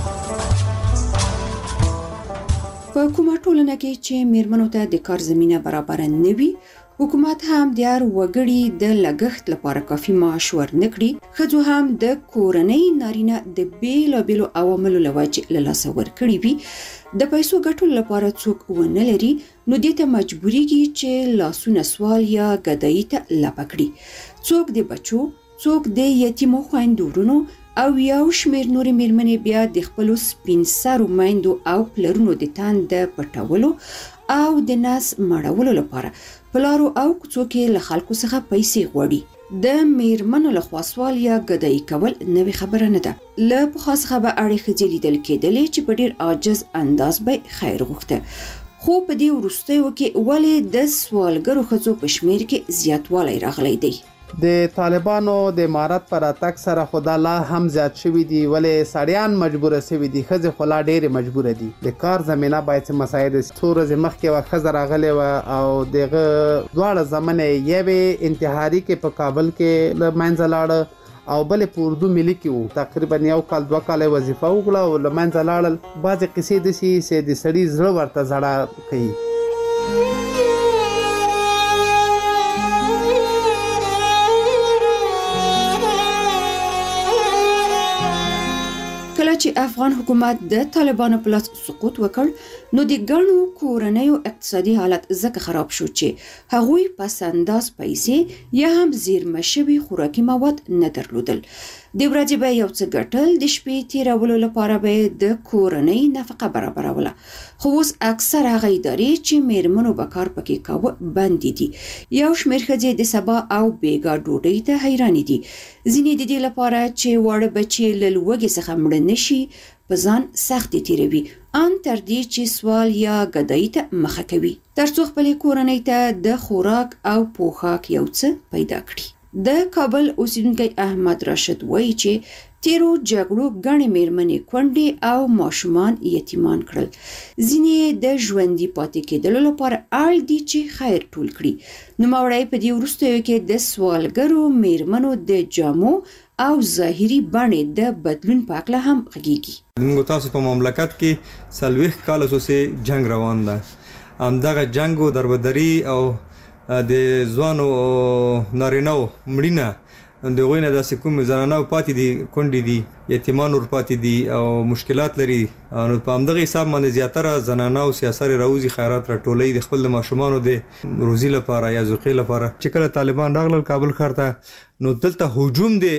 په کومه ټولنه کې چې میرمنو ته د کار زمينه برابر نه وي، حکومت هم د هر وګړي د لګښت لپاره کافي معاش ورنکړي، خځو هم د کورنۍ نارینه د بیلابیلو عواملو له وجې له لاسه ورکړي وي، د پیسو ګټلو لپاره څوک ونه لري، نو دې ته مجبورېږي چې لاسونه سوال یا ګدایي ته لپه کړي. څوک د بچو، څوک د یتیمو خویندو ورونو او یو شمېر نورې میرمنې بیا د خپلو سپین سرو میندو او پلرونو د تن د پټولو او د ناس مړولو لپاره پلارو او کوڅو کې له خلکو څخه پیسې غواړي. د میرمنو له خوا سوال یا ګدایي کول نوې خبره نه ده. له پخوا څخه به اړې ښځې لیدل کېدلې چې په ډېر عاجز انداز به خیر غوښته، خو په دې وروستیو کې ولې د سوالګرو ښځو په شمېر کې زیاتوالی راغلی دی. د طالبانو د امارت پر اتک سره خدا لا هم زیات شوی دی، ولې سړیان مجبور شوی دي، ښځې خلا ډېرې مجبور دي. د کار زمينه باید څه مسایل څو ورځې مخکې و ښځه راغلې و او دغه دواړه زمنه یوې انتحاري کې په کابل کې له منځه لاړه او بلې په اردو ملي کې وو. تقریبا یو کال دوه کاله وظیفه وکړه او له منځه لاړل. بعضې قصې داسې چې د سړي زړه ورته زړه کوي. کله چې افغان حکومت د طالبانو په لاس سقوط وکړ، نو د ګڼو کورنیو اقتصادي حالت ځکه خراب شو چې هغوی پس انداز پیسې یا هم زیرمه شوي خوراکي مواد نه درلودل. د ورځې به یو څه ګټل، د شپې تیرولو لپاره به د کورنۍ نفقه برابروله. خو اوس اکثر هغه ادارې چې میرمنو به کار پکې کاوه بندې دي. یو شمېر ښځې د سبا او بیګا ډوډۍ ته حیرانې دي. ځینې د دې لپاره چې واړه بچي له لوږې څخه مړه نشي په ځان سختې تیروي، ان تر دې چې سوال یا ګدایي ته مخه کوي تر څو خپلې کورنۍ ته د خوراک او پوښاک یو څه پیدا کړي. د کابل اوسیدونکي احمد راشد وایي چې تیرو جګړو غنې میرمنې کونډې او ماشومان یتیمان کړل. ځینې د ژوندۍ پاتې کېدلو لپاره اړ دي چې خیر ټول کړي. نوموړی په دې وروستیو کې د سوالګرو میرمنو د جامو او ظاهري بڼې د بدلون په اړه هم غږیږي. موږ تاسو په مملکت کې سلويخ کال اوسه جنگ روان ده. همدغه جنگ او دربدري او د ځوانو نارینو مړینه د غوینه د کوم زنانه پاتې دي کونډې دي یتیمان ور پاتې دي او مشکلات لري. نو په همدغه حساب باندې زیاتره زنانه او سیاسي راوځي خیرات راټولې د خپل ماشومانو د روزي لپاره یا زوقې لپاره. چې کله طالبان راغلل کابل ښار ته نو دلته هجوم د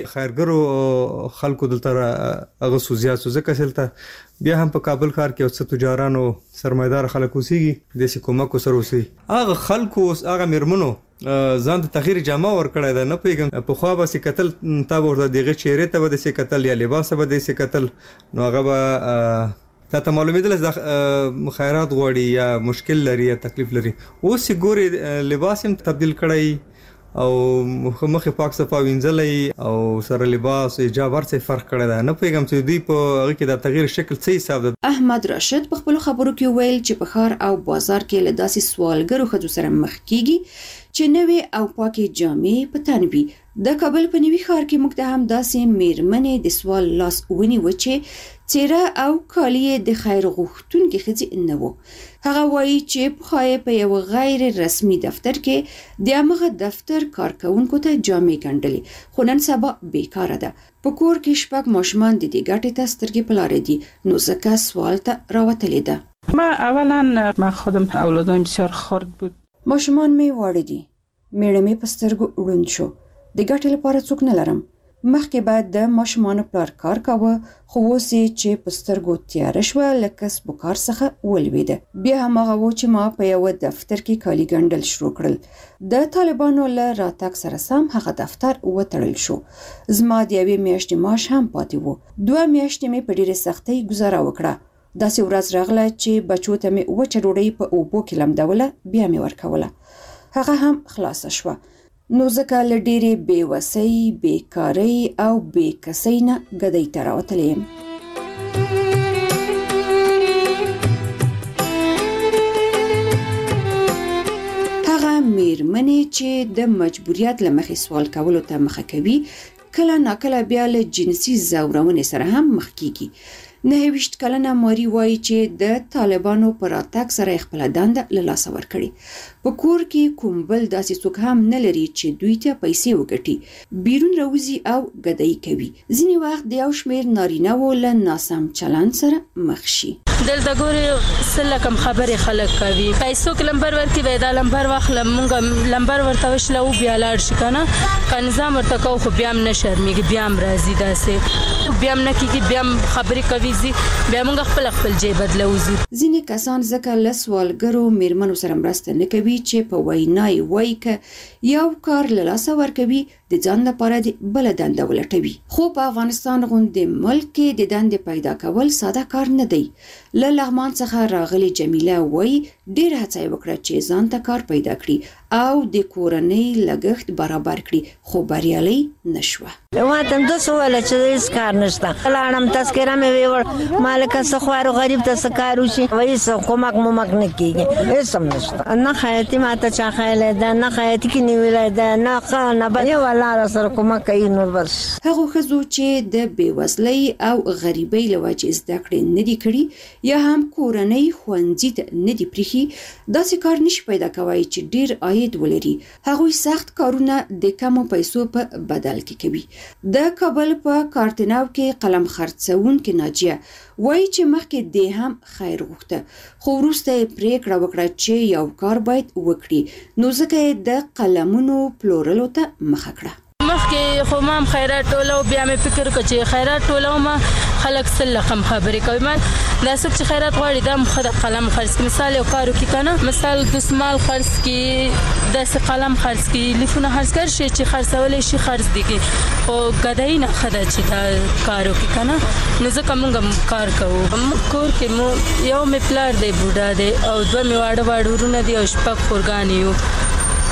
خیرګرو خلکو دلته هغه سوزیا سوزه کسلته بیا هم په کابل ښار کې اوس تجارانو سرمایدار خلک اوسېږي د سکومکو سره اوسېږي. هغه خلکو هغه میرمنو ځان ته تغییر جامه ور کړی ده. نه پیګم په خوا به سي قتل تا ورته دغه چیرې ته به سي قتل یا لباس به سي قتل نو هغه به تا ته معلومېدل د خیرات غوړي یا مشکل لري یا تکلیف لري. اوس ګوري لباس هم تبدیل کړی او مخه پاک صفا وینځلې او سره لباس حجاب ورڅ فرق کړی ده. نه پیګم چې دوی په هغه کې د تغییر شکل څه حساب ده. احمد راشد په خپل خبرو کې ویل چې په ښار او بازار کې له داسې سوالګرو خځو سره مخ کیږي چې نوې او پاکي جامې په تن وي. د کابل په نوي ښار کې موږ ته هم داسې میرمنې د سوال لاس ونیو چې چیرې او کالی د خیر غوښتونکو ښځې نه وو. هغه وایي چې په خای په یو غیر رسمي دفتر کې د هغه دفتر کارکونکو ته جامې ګنډلې خو نن سبا بیکاره ده. په کور کې شپږ ماشومان د دې ګټې ته سترګې په لارې دي نو ځکه سوال ته راوتلې ده. ما اولا ما خودم اولادم بسیار خرد بود. ماشومان می واړه دي. میړه می په سترګو ړوند شو. د ګټې لپاره څوک نه لرم. مخکې بعد د ماشومانو پلار کار کاوه خو اوس چې په سترګو تیاره شوه له کسب و کار څخه ولوېده. بیا هماغه و چې ما په یوه دفتر کې کالي ګنډل شروع کړل. د طالبانو له راتګ سره سم هغه دفتر وتړل شو. زما د یوې میاشتې معاش هم پاتې و. دوه میاشتې مې په ډېرې سختۍ ګزاره وکړه. داسې ورځ راغله چې بچو ته مې وچه ډوډۍ په اوبو کې لمدوله بیا مې ورکوله. هغه هم خلاصه شوه. نو ځکه له ډېرې بېوسۍ، بېکارۍ او بېکسۍ نه ګدۍ ته راوتلی یم. هغه میرمنې چې د مجبوریت له مخې سوال کولو ته مخه کوي کله ناکله بیا له جنسي ځورونې سره هم مخ کیږي. نهه ویشت کلنه ماري وایي چې د طالبانو پر راتګ سره خپل دنده له لاسه ورکړي. په کور کې کوم بل داسې څوک هم نه لري چې دوی ته پیسې وګټي. بیرون راوځي او ګدۍ کوي. ځینې وخت د یو شمېر نارینه‌وو له ناسم چلند سره مخ شي. دلته ګورې سله کم خبرې خلک کوي. پیسو کې لمبر ورکړي وای دا لمبر واخله مونږ لمبر ورته وشله او بیا لاړ شي که نه که نظام ورته کوو خو بیا هم نه شرمېږي بیا هم راځي داسې بیا هم نه کېږي بیا هم خبرې کوي ځي بیا موږ خپل خپل ځای بدلوځو. ځینې کسان ځکه له سوالګرو میرمنو سره مرسته نه کوي چې په وینا یې وایي که یو کار له لاسه ورکوي د ځان لپاره د بله دنده ولټوي. خو په افغانستان غوندې ملک کې د دندې پیدا کول ساده کار نه دی. له لغمان څخه راغلي جمیله وایي ډېره هڅه یې وکړه چې ځان ته کار پیدا کړي او د کورنۍ لګښت برابر کړي خو بریالۍ نه شوه. ما ته همداسې وویله چې هېڅ کار نشته. لاړم تذکره مې ویوړ ما لکه څه خوارو غریب ته څه کار وشي هېڅ کومک مومک نه کېږي هېڅ هم نشته. نه خیاطي ما ته چا ښیلی ده نه خیاطي کې نیولی ده نه ښه نه بد یو الله راسره کومک کوي نور بس. هغو ښځو چې د بېوزلۍ او غریبۍ له وجې زده کړې نه دي کړي یا هم کورنۍ ښوونځي ته نه دي پرېښي داسې کار نشي پیدا کوی چې ډېر عاید ولري. هغوی سخت کارونه د کمو پیسو په بدل کې کوي. د کابل په کارتناو کې قلم خرڅونکې ناجیه وایي چې مخکې دې هم خیر غوښته خو وروسته یې پرېکړه وکړه چې یو کار باید وکړي نو ځکه یې د قلمونو پلورلو ته مخه کړه. مخکې خو ما هم خیرات ټولو بیا مې فکر وکړ چې خیرات ټولوم خلک څه رقم خبرې کوي. ما دا څوک چې خیرات غواړي دا هم ښه د قلم خرڅ کړي. مثال یو کار وکړي که نه مثال دستمال خرڅ کړي داسې قلم خرڅ کړي لیفونه خرڅ کړي شي چې خرڅولی شي خرڅ دي کړي خو ګدایي نه ښه ده چې دا کار وکړي که نه نو ځکه موږ هم کار کوو. موږ کور کې مو یو مې پلار دی بوډا دی او دوه مې واړه واړه ورونه دي او شپږ خورګانې یو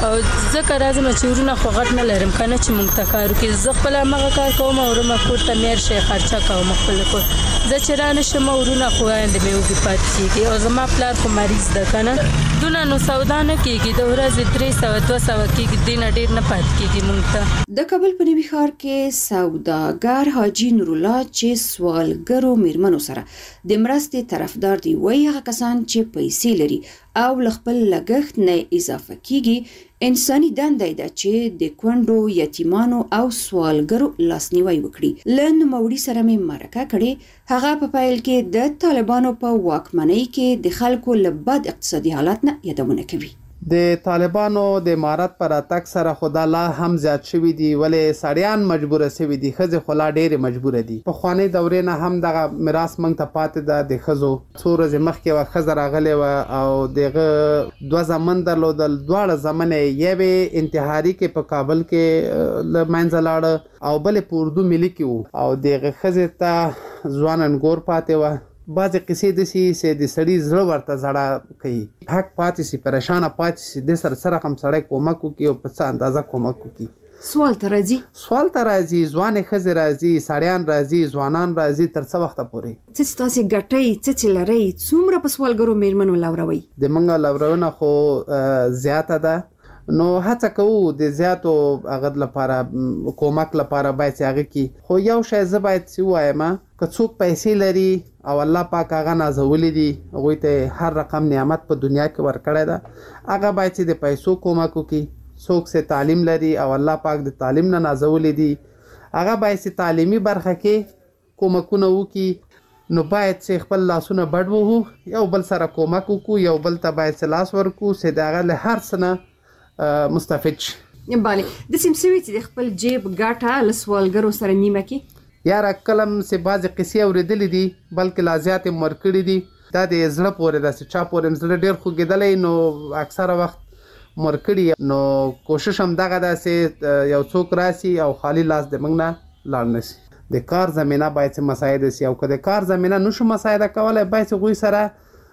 او ځکه راځم چې ورونه خو غټ نه لرم کنه چې مونږ ته کار وکړي. زه خپل هغه کار کوم او ورما کور ته مېر شي خرچه کوم خپل کور. زه چې رانه شم ورونه خو اند مې وګي پات کیږي او زما پلار خو مریض ده کنه دونه نو سودا نه کیږي د ورځې درې سوه دوه سوه کیږي دینه ډیر نه پات کیږي مونږ ته. د کابل په نوي ښار کې سوداګر حاجی نورالله چې سوالګرو میرمنو سره د مرستې طرفدار دی وایي هغه کسان چې پیسې لري او خپل لګښت نه اضافه کیږي انساني دنده ده چې د کونډو یتیمانو او سوالګرو لاسنیوي وکړي. له نوموړي سره مې مرکه کړې هغه په پیل کې د طالبانو په واکمنۍ کې د خلکو له بد اقتصادي حالت نه یادونه کوي. د طالبانو د امارت پر اتک سره خدا لا هم زیات شوی دی ولې سړیان مجبور شوی دي خزه خلا ډېر مجبور دي. په خواني دورې نه هم دغه میراث منګ ته پاتې ده د خزو څوره زمخ کې وا خزر راغلی و او دغه دوه زمن درلودل دواړه زمنه یوه انتحاري کې په کابل کې لمنځه لاړ او بل په اردو ملي کې وو او دغه خزه ته ځوانن ګور پاتې و. بعضې قصې داسې چې د سړي زړه ورته زړه کوي حق پاتې شي پریشانه پاتې شي د سره سره هم سړی کومک وکړي او په څه اندازه کومک وکړي. سوال ته راځي سوال ته راځي ځوانې ښځې راځي سړیان راځي ځوانان راځي تر څه وخته پورې څه چې تاسې ګټئ څه چې لرئ څومره په سوالګرو میرمنو لوروئ؟ د موږ لورونه خو زیاته ده نو هڅه کوو د زیاتو هغه لپاره کومک لپاره باید چې هغه کې خو یو شی زه باید چې ووایم که څوک پیسې لري او الله پاک هغه نازولی دي هغوی ته هر رقم نعمت په دنیا کې ورکړی ده هغه باید چې د پیسو کومک وکړي. څوک چې تعلیم لري او الله پاک د تعلیم نه نازولی دي هغه باید چې تعلیمي برخه کې کومکونه وکړي نو باید چې خپل لاسونه بډ وهو یو بل سره کومک وکړو یو بل ته باید چې لاس ورکړو چې د هغه له هر څه نه مستفید شي. بله د سیمسوي چې د خپل جیب ګټه له سوالګرو سره نیمه کې یاره کلم چې بعضې قصې اورېدلې دي بلکې لا زیاتې مو ورکړي دي دا د زړه پورې ده چې چا پورې زړه ډېر خوږېدلی نو اکثره وخت مو ورکړي نو کوشش هم دغه ده چې یو څوک راسي او خالي لاس د موږ نه لاړ نه شي. د کار زمینه باید چې مساعده شي او که د کار زمینه نشو مساعده کولی باید چې هغوی سره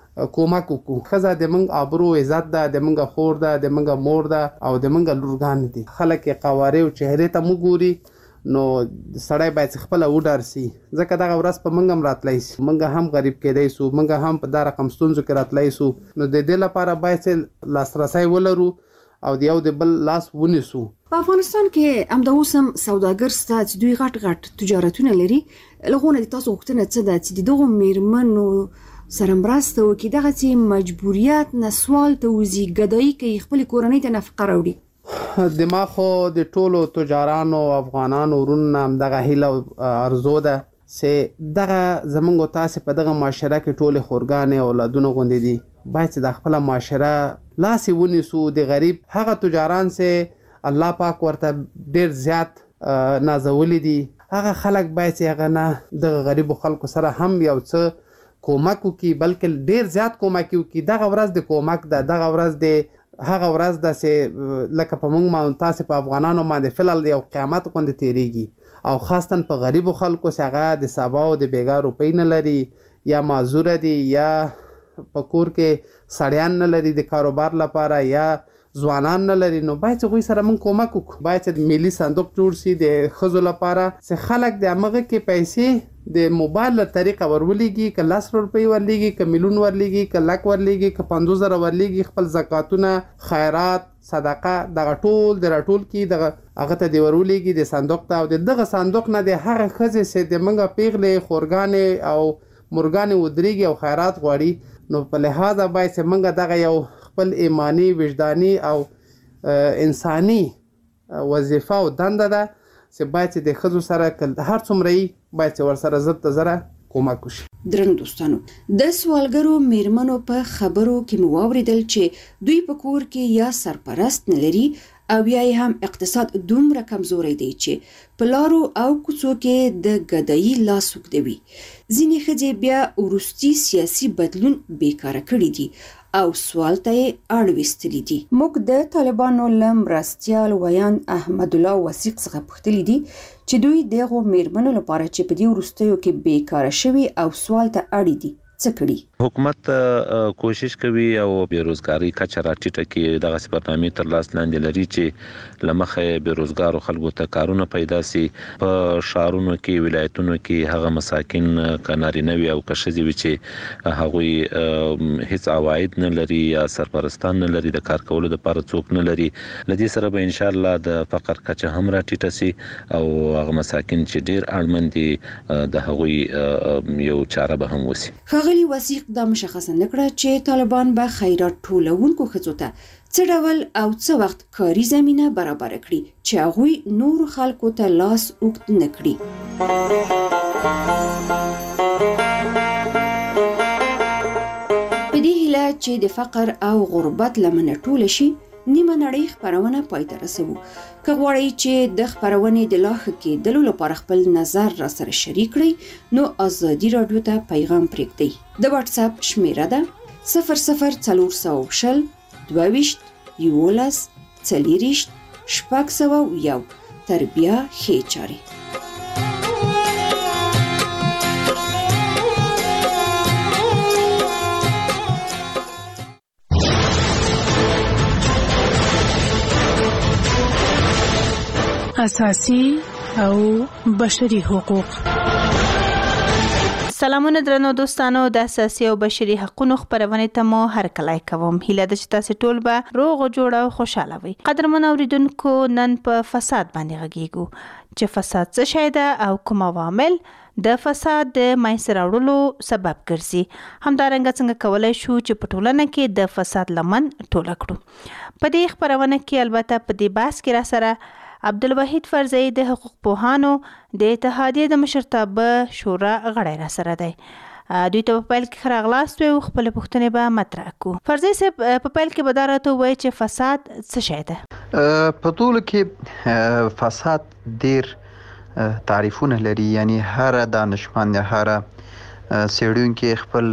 کومک وکړو. ښځه د موږ آبرو عزت ده د موږ خور ده د موږ مور ده او د موږ لورګانې دي. خلک یې قوارې او چهرې ته مو ګوري نو سړی باید خپله وډار سي ځکه دغه ورځ په موږ هم راتلی شي موږ هم غریب کیدی سو موږ هم په دا رقم ستونزو کې راتلی سو نو د دې لپاره باید چې لاسرسی ولرو او د یو د بل لاس ونیسو. په افغانستان کې همدا اوس هم سوداګر سته چې دوی غټ غټ تجارتونه لري لغونه د تاسو غوښتنه څه ده چې د دغو میرمنو سره مرسته وکړي دغه چې مجبوریت نه سوال ته وځي ګدایي کوي خپلې کورنۍ ته نفقه راوړي. د ما خو د ټولو تجارانو افغانانو ورونو همدغه هیله او ارزو ده چې دغه زموږ تاسې په دغه معاشره کې ټولې خورګانې اولادونه غوندې دي باید چې د خپله معاشره لاسې ونیسو. د غریب هغه تجاران چې الله پاک ورته ډېر زیات نازولی دي هغه خلک باید چې هغه نه دغه غریبو خلکو سره هم یو څه کومک وکړي بلکې ډېر زیات کومک وکړي. دغه ورځ د کومک ده دغه ورځ د هغه ورځ ده چې لکه په موږ باندې تاسې په افغانانو باندې فلل یو قیامت غوندې تېرېږي او خاصتا په غریبو خلکو چې هغه د سبا او د بېګا روپۍ نه لري یا معذوره دي یا په کور کې سړیان نه لري د کاروبار لپاره یا ځوانان نه لري نو باید چې هغوی سره موږ کومک وکړو. باید چې ملي صندوق جوړ شي د ښځو لپاره چې خلک د همغه کې پیسې د موبایل له طریقه ورولېږي که لس روپۍ ورلېږي که میلیون ورلېږي که لک ورلېږي که پنځوس زره ورلېږي خپل زکاتونه خیرات صدقه دغه ټول د راټول کړي دغه هغه ته دې ورولېږي د صندوق ته او د دغه صندوق نه د هغه ښځې چې د موږ پیغلې خورګانې او مرګانې ودرېږي او خیرات غواړي نو په لحاظه باید چې موږ دغه یو خپل ایمانی وجدانی او انساني وظیفه او دنده ده چې باید چې د ښځو سره هر څومره یي باید چې ورسره زر ته زره کومک وشي. درنو دوستانو د سوالګرو میرمنو په خبرو کې مو واورېدل چې دوی په کور کې یا سرپرست نه لري او یا هم اقتصاد دومره کمزوری دی چې په لارو او کوڅو کې د ګدایي لاس اوږدوي. ځینې ښځې بیا وروستي سیاسي بدلون بیکاره کړي دي او سوال ته یې اړ ویستلي دي. موږ د طالبانو له مرستیال ویاند احمدالله وثیق څخه پوښتلي دي چې دوی دغو میرمنو لپاره چې په دې وروستیو کې بیکاره شوي او سوال ته اړ دي څه کړي. حکومت کوشش کوي او بیروزګاری کچه راټیټه کړي، دغه برنامې تر لاس لاندې لري چې لمخه بیروزګار خلکو ته کارونه پیدا سي. په شهرونو کې ولایتونو کې هغه مساکین کناري نوي او کشزي وي چې هغه هیڅ عواید نه لري یا سرپرستان نه لري، د کار کولو لپاره څوک نه لري. لدې سره به ان شاء الله د فقر کچه هم راټیټه سي او هغه مساکین چې ډیر اړمن دي د هغوی یو چاره به هم وسی. ښاغلي وثیق دا مشخصه نکړه چې طالبان به خیرات ټولونکو ښځو ته څه ډول او څه وخت کاري زمينه برابر کړي چې هغوی نور خلکو ته لاس اوږد نه کړي. په دې هیله چې د فقر او غربت لمنه ټول شي، نیمه نړۍ خبرونه پای ته رسوو. که غواړئ چې د خبرونې د لا ښه کېدلو لپاره خپل نظر را سره شریک کړئ نو ازادي راډیو ته پیغام پرېږدئ. د واتس اپ شمیره ده صفر صفر څلور سوه شل دوه ویشت یولس څلېرویشت شپږ سوه یو. تر بیا ښې چارې. اساسي او بشري حقوق. سلامونه درنو دوستانو، د اساسي او بشري حقوقو خبرونه ته مو هر کله کوم. هیله ده چې تاسو ټول به روغ جوړ او خوشاله وي. قدرمن اوریدونکو، نن په فساد باندې غږیږو چې فساد څه شی ده او کوم عوامل د فساد د منځ راوړلو سبب ګرځي. همدارنګه څنګه کولای شو چې په ټولنه کې د فساد لمن ټوله کړو. په دې خبرونه کې البته په دې بحث کې را سره عبدالوحید فرزی د حقوق پوهانو د اتحادیې د مشرتابه شورا غړی را سره دی. دوی ته په پیل کې ښه راغلاست او خپلې پوښتنې به مطرح کړو. فرزی صاحب، په پیل کې به دا راته ووایي چې فساد څه شی ده؟ په ټولو کې فساد ډېر تعریفونه لري، یعنی هر دانشمند یا هر څېړونکی خپل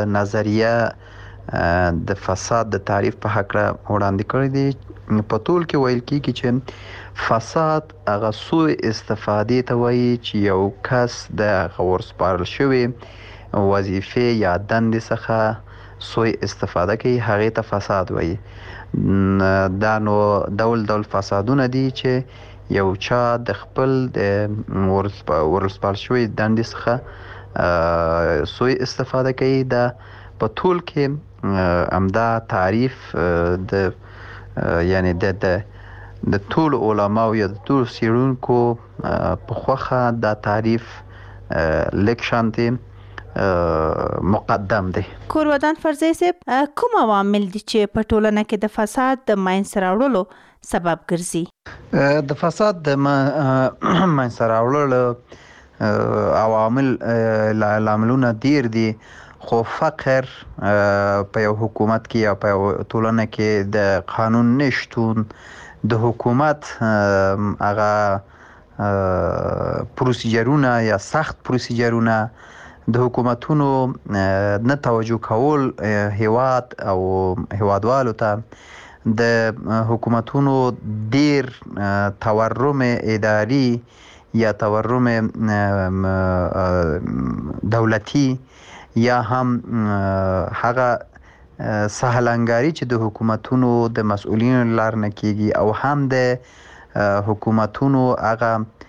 نظریه د فساد د تعریف په هکله وړاندې کړی دی. په ټول کې ویل کېږي چې فساد هغه سوء استفادې ته وایي چې یو کس د هغه ورسپارل شوې وظیفې یا دندې څخه سوء استفاده کوي، هغې ته فساد وایي. دا نو ډول ډول فسادونه دي چې یو چا د خپل د ورسپارل شوې دندې څخه سوء استفاده کوي. دا په ټول کې همدا تعریف د یعنی د د د ټول علماو یا د ټول څېړونکو په خوښه دا تعریف لږ شانتې مقدم دی. کورودان فرزی صاحب، کوم عوامل دي چې په ټولنه کې د فساد د منځ راوړلو سبب ګرځي؟ د فساد د منځ راوړلو عوامل لاملونه ډېر دي، خو فقر په یو حکومت کې یا په یو ټولنه کې د قانون نشتون، د حکومت هغه پروسیجرونه یا سخت پروسیجرونه، د حکومتونو نه توجه کول هیواد او هیوادوالو ته، د حکومتونو ډیر تورم اداري یا تورم دولتي یا هم هغه سهلنګاري چې د حکومتونو د مسؤلینو لار نه کیږي او هم د حکومتونو هغه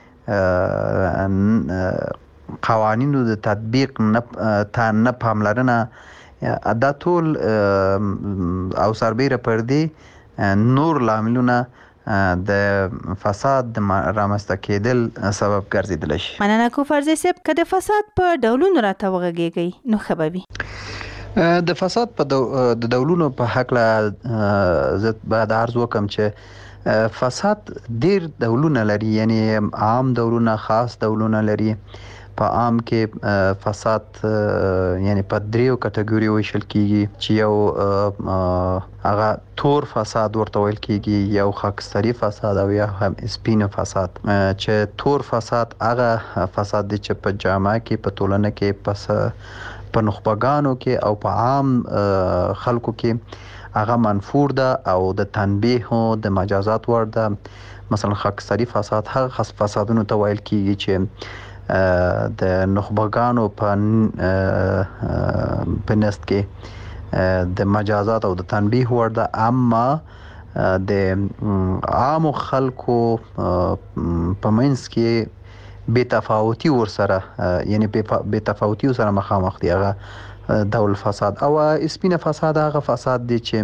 قوانینو د تطبیق نه نه پاملرنه، دا ټول او سربیره پر دې نور لاملونه د فساد د رامنځته کېدل سبب ګرځېدلی شي. مننه کو فرزي صاحب، که د فساد په ډولونو راته وغږیږئ نو ښه به وي. د فساد په د ډولونو په هکله زه باید عرض وکړم چې فساد ډېر ډولونه لري، یعنی عام ډولونه، خاص ډولونه لري. په عام کې فساد یعنی په دریو کټګوریو ویشل کیږي چې یو هغه تور فساد ورته ویل کیږي، یو خاکستري فساد او یا هم سپین فساد. چې تور فساد هغه فساد دی چې په جامعه کې، په ټولنه کې، پس په نخبګانو کې او په عام خلکو کې هغه منفور ده او د تنبیه او د مجازات وړ ده. مثلا خاکستري فساد هغه خاص فسادونو ته ویل کیږي چې د نخبگانو په پنست کې د مجازات او د تنبیه وړ ده، اما د عام خلکو په منځ کې بے تفاوتی ور سره یعنی بے تفاوتی سره مخامخ دی. هغه ډول فساد او سپینه فساد هغه فساد دی چې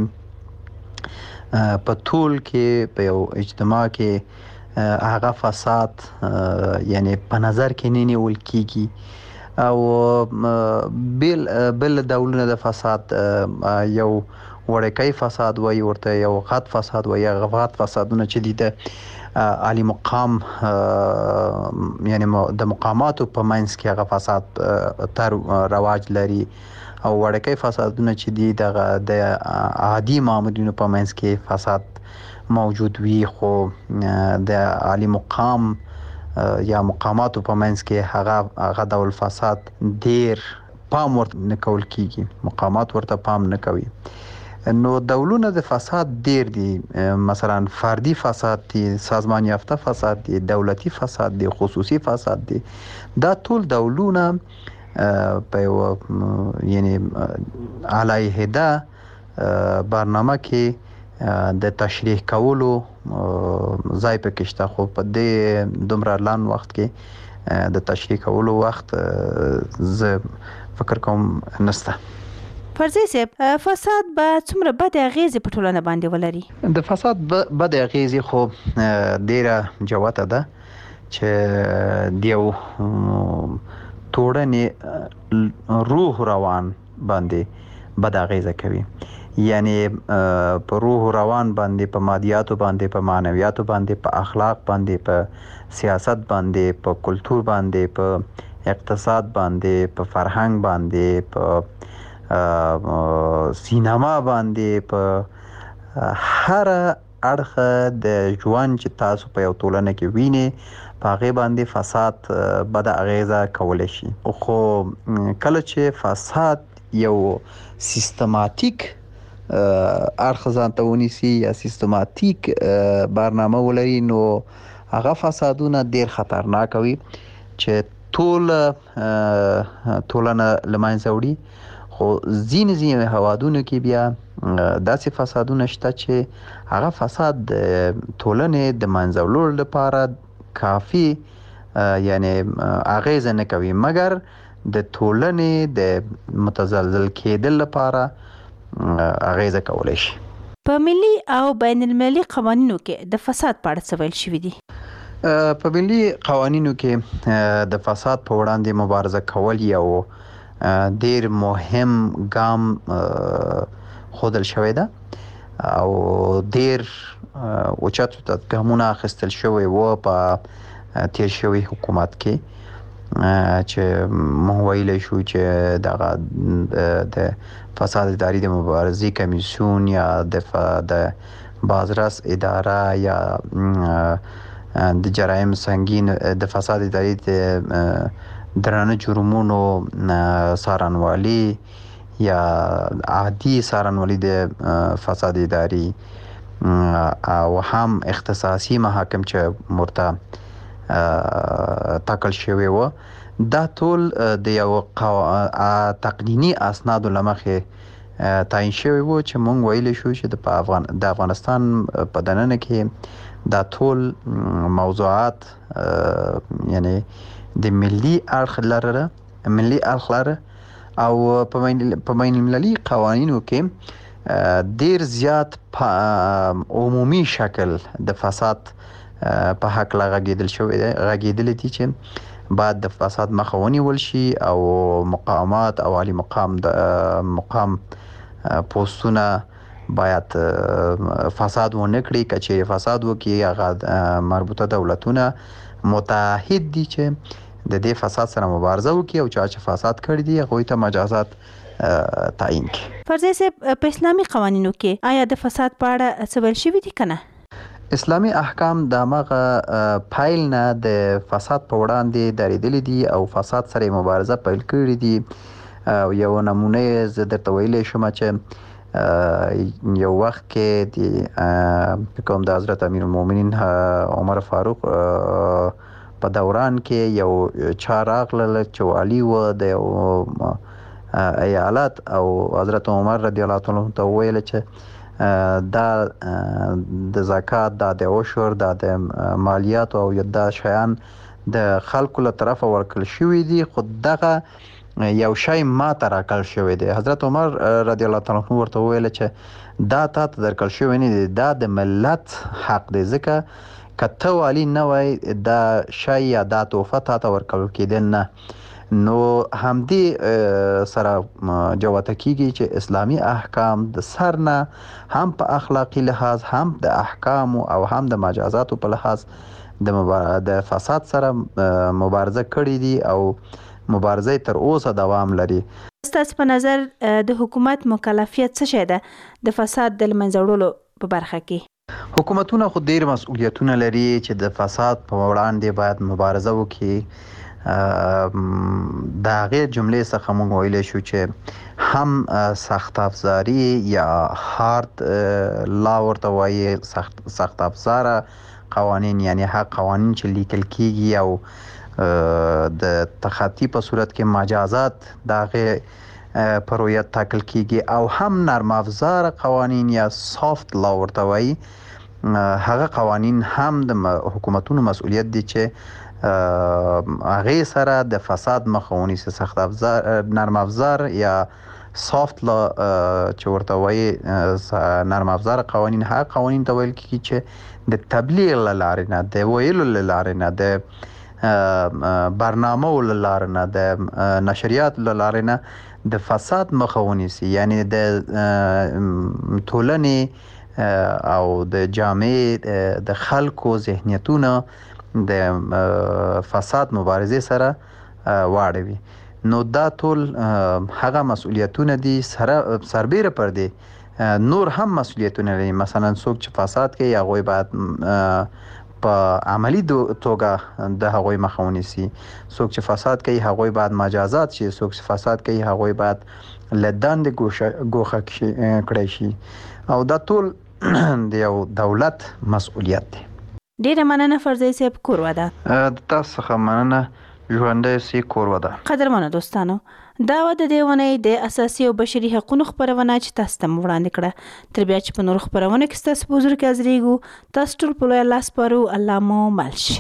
په ټول کې په یو اجتماع کې هغه فساد یعنی په نظر کې نه نیول کیږي او بل بل ډولونه د فساد یو وړکۍ فساد وایي ورته، یو غټ فساد وایي. هغه غټ فسادونه چې دي د عالی مقام یعنی د مقاماتو په منځ کې هغه فساد تر رواج لري، او وړکۍ فسادونه چې دي د عادي مامورینو په منځ کې فساد موجود وي، خو د عالی مقام یا مقاماتو په منځ کې هغه هغه ډول فساد ډیر پام ورته نه کول کیږي، مقامات ورته پام نه کوي. نو ډولونه د فساد ډیر دي، مثلا فردي فساد دي، سازمان یافته فساد دي، دولتي فساد دي، خصوصي فساد دي. دا ټول ډولونه په یو یعنی علیحده برنامه کې د تشریح کولو ځای پکې شته، خو په دې دومره لان وخت کې د تشریح کولو وخت زه فکر کوم نشته. فرضي صاحب، فساد به څومره بد اغیزې په ټولنه باندې ولري؟ د فساد بد اغیزې خو ډیره جوته ده چې دیو ټولنې روح روان باندې بد اغیزه کوي، یعنی په روح روان باندې، په مادیاتو باندې، په معنویاتو باندې، په اخلاق باندې، په سیاست باندې، په کلتور باندې، په اقتصاد باندې، په فرهنګ باندې، په سینما باندې، په هر اړخ د ژوند چې تاسو په یو ټولنه کې وینئ په هغې باندې فساد بد اغیزه کولی شي. خو کله چې فساد یو سیستماتیک اړخ ځان ته ونیسي یا سیستماتیک برنامه ولري، نو هغه فسادونه ډیر خطرناک وي چې ټول ټولنه له منځه وړي. خو ځینې ځینې هوادونو کې بیا داسې فسادونه شته چې هغه فساد د ټولنې د منځه وړلو لپاره کافي یعنی اغیزه نه کوي، مګر د ټولنې د متزلزل کېدل لپاره اغیزه کولی شي. په ملي او بین المللي قوانینو کې د فساد په اړه څه ویل شوي دي؟ په ملي قوانینو کې د فساد په وړاندې مبارزه کول یو ډیر مهم ګام خودل شوی ده او ډیر اوچت ګامونه اخیستل شوی و په تیر شوی حکومت کې، چې موږ ویلی شو چې دغه د فساد اداري د مبارزې کمیسیون یا د بازرس اداره یا د جرایم سنگین د فساد اداري د درانه جرمونو څارنوالي یا عادي څارنوالي د فساد اداري او هم اختصاصي محاکم چې ورته ټاکل شوی و، دا ټول د یو تقنیني اسنادو له مخې تعیین شوی و چې موږ ویلی شو چې د افغان د افغانستان په دننه کې دا ټول موضوعات یعنی د ملي اړخ لره ملي اړخ لره او په بین المللي قوانینو کې ډیر زیات عمومي شکل د فساد په حق لا غږیدل شوی دی غږیدل دي چې بعد د فساد مخه ونیول شي او مقامات او عالی مقام د مقام پوسټونه باید فساد ونه کړي، که چیرې فساد وکړي هغه مربوطه دولتونه متحد دي چې د دې فساد سره مبارزه وکړي او چا چې فساد کړی دي هغوی ته مجازات تعیین کړي. فرضي صاحب، په اسلامي قوانینو کې آیا د فساد په اړه څه ویل شوي دي که نه؟ اسلامي احکام د هغه پیل نه د فساد په وړاندې درېدلي دي او فساد سره مبارزه پیل کړي دي. یو نمونه زه درته ویلی شم چې یو وخت کې د کوم د حضرت امیر المؤمنین عمر فاروق په دوران کې یو چا راغله چې والي و د یو ایالت او حضرت عمر رضی الله تعالی عنہ ته ویل چې دا د زکات دا د عشر دا د مالیات او دا شیان د خلکو له طرفه ورکړل شوي دي، خو دغه یو شی ما ته راکړل شوی دی. حضرت عمر رضی الله تعالی عنہ ورته ویل چې دا تا ته درکړل شوی نه دی، دا د ملت حق دی، ځکه که ته والي نه وای دا شی یا دا تحفه تا ته ورکول کېدل نه. نو همدې سره جوته کیږي چې اسلامي احکام د سر نه هم په اخلاقي لحاظ هم د احکام او هم د مجازاتو په لحاظ د د فساد سره مبارزه کړې دي او مبارزه تر اوسه دوام لري. ستاسو په نظر د حکومت مکلفیت څه شي ده د فساد د منځه وړلو په برخه کې؟ حکومتونه خو ډیر مسؤلیتونه لري چې د فساد په وړاندې باید مبارزه وکړي. د هغې جملې څخه موږ ویلی شو چې هم سخت افزاري یا هارد لا ورته وایي، سخت سخت افزاره قوانین، یعنی هغه قوانین چې لیکل کیږي او د تخطي په صورت کې مجازات د هغې په رویت ټاکل کیږي، او هم نرم افزاره قوانین یا سافت لا ورته وایي. هغه قوانین هم د حکومتونو مسؤلیت دي چې هغې سره د فساد مخه ونیسي. سخت افزار نرم افزار یا سافت لا چې ورته وایي نرم افزار قوانین هغه قوانین ته ویل کیږي چې د تبلیغ له لارې نه، د ویلو له لارې نه، د برنامو له لارې نه، د نشریاتو له لارې نه د فساد مخه ونیسي. یعنی د ټولنې او د جامعې د خلکو ذهنیتونه د فساد مبارزې سره واړوي. نو دا ټول هغه مسؤلیتونه دي، سره سربیره پر دي نور هم مسؤلیتونه لري. مثلا څوک چې فساد کوي هغوی باید په عملی توګه د هغوی مخه ونیسي، څوک چې فساد کوي هغوی باید مجازات شي، څوک چې فساد کوي هغوی باید له دندې ګوښه کړی شي، او دا ټول د یو دولت مسؤلیت دی. ډیره مننه فرزي صاحب، کور ودا. د تاسو څخه مننه، ژوندی سي، کور ودا. قدرمنو دوستانو، دا و د دې ونې د اساسي او بشري حقوقو خبرونه چې تاسو ته وړاندې کړه. تر بیا چې په نور خبرونه کې تاسو په حضور کې حاضرېږو، تاسو ټول په لوی الله سپارو. الله مو مل شي.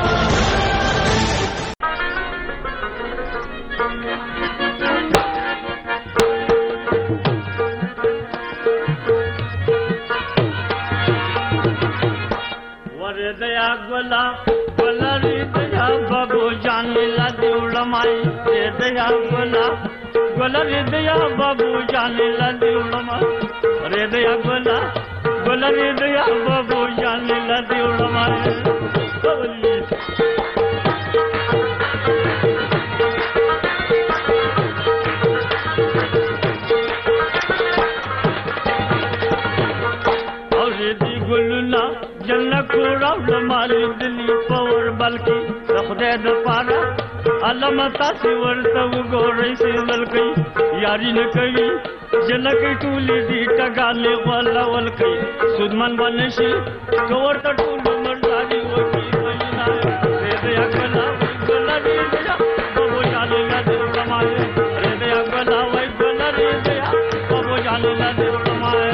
दया गोला गोला रे दया बाबू जान ला दिउलमाई रे दया गोला गोला रे दया बाबू जान ला दिउलमाई रे दया गोला गोला रे दया बाबू जान ला दिउलमाई और दी गुलना जन्नत को रावल मारी दिली पवर बल्कि रखदे द पारा अलमता से वर्तव गोरे से बल्कि यारी न कवी जनक टूली दी टगाले वाला वलकि सुदमन बनशी कवर त टूल मर्दारी वकी बलिना रे दया कला कला रे दया बबो जाने ला दे कमाए रे दया कला वै कला रे दया बबो जाने ला दे कमाए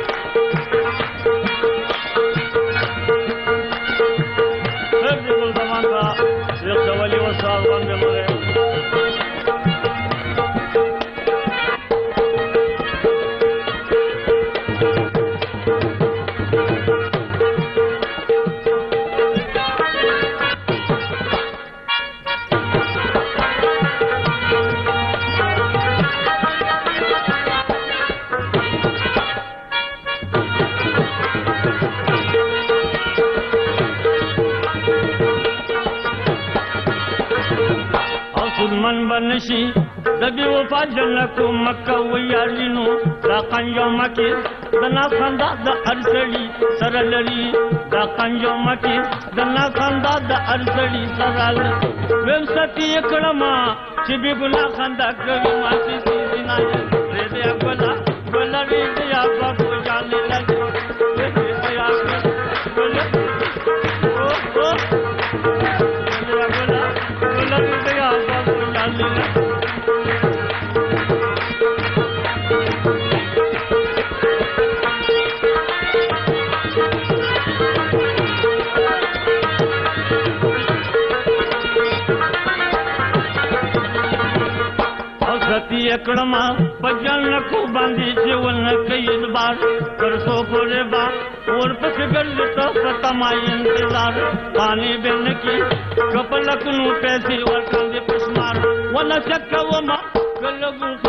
मन बनशी दबी वफा जन्नत मक्का वयालिनो दा कंजो मके दना खंदा द अरसली सरलरी दा कंजो मके दना खंदा द अरसली सरल वेमसती एकड़मा चिबी गुना खंदा कवि मासी सीना रे दे गोला गोला रे दया बाबू जाने लगे रे दया गोला ओ ओ रति एकड़मा पजल न को बांधी जीवन कई बार कर सो बोले बा और पस गल तो सतमाई इंतजार पानी बिन की कपलक नु पैसी और कंदे पस्मार वला चक्का वमा गलगु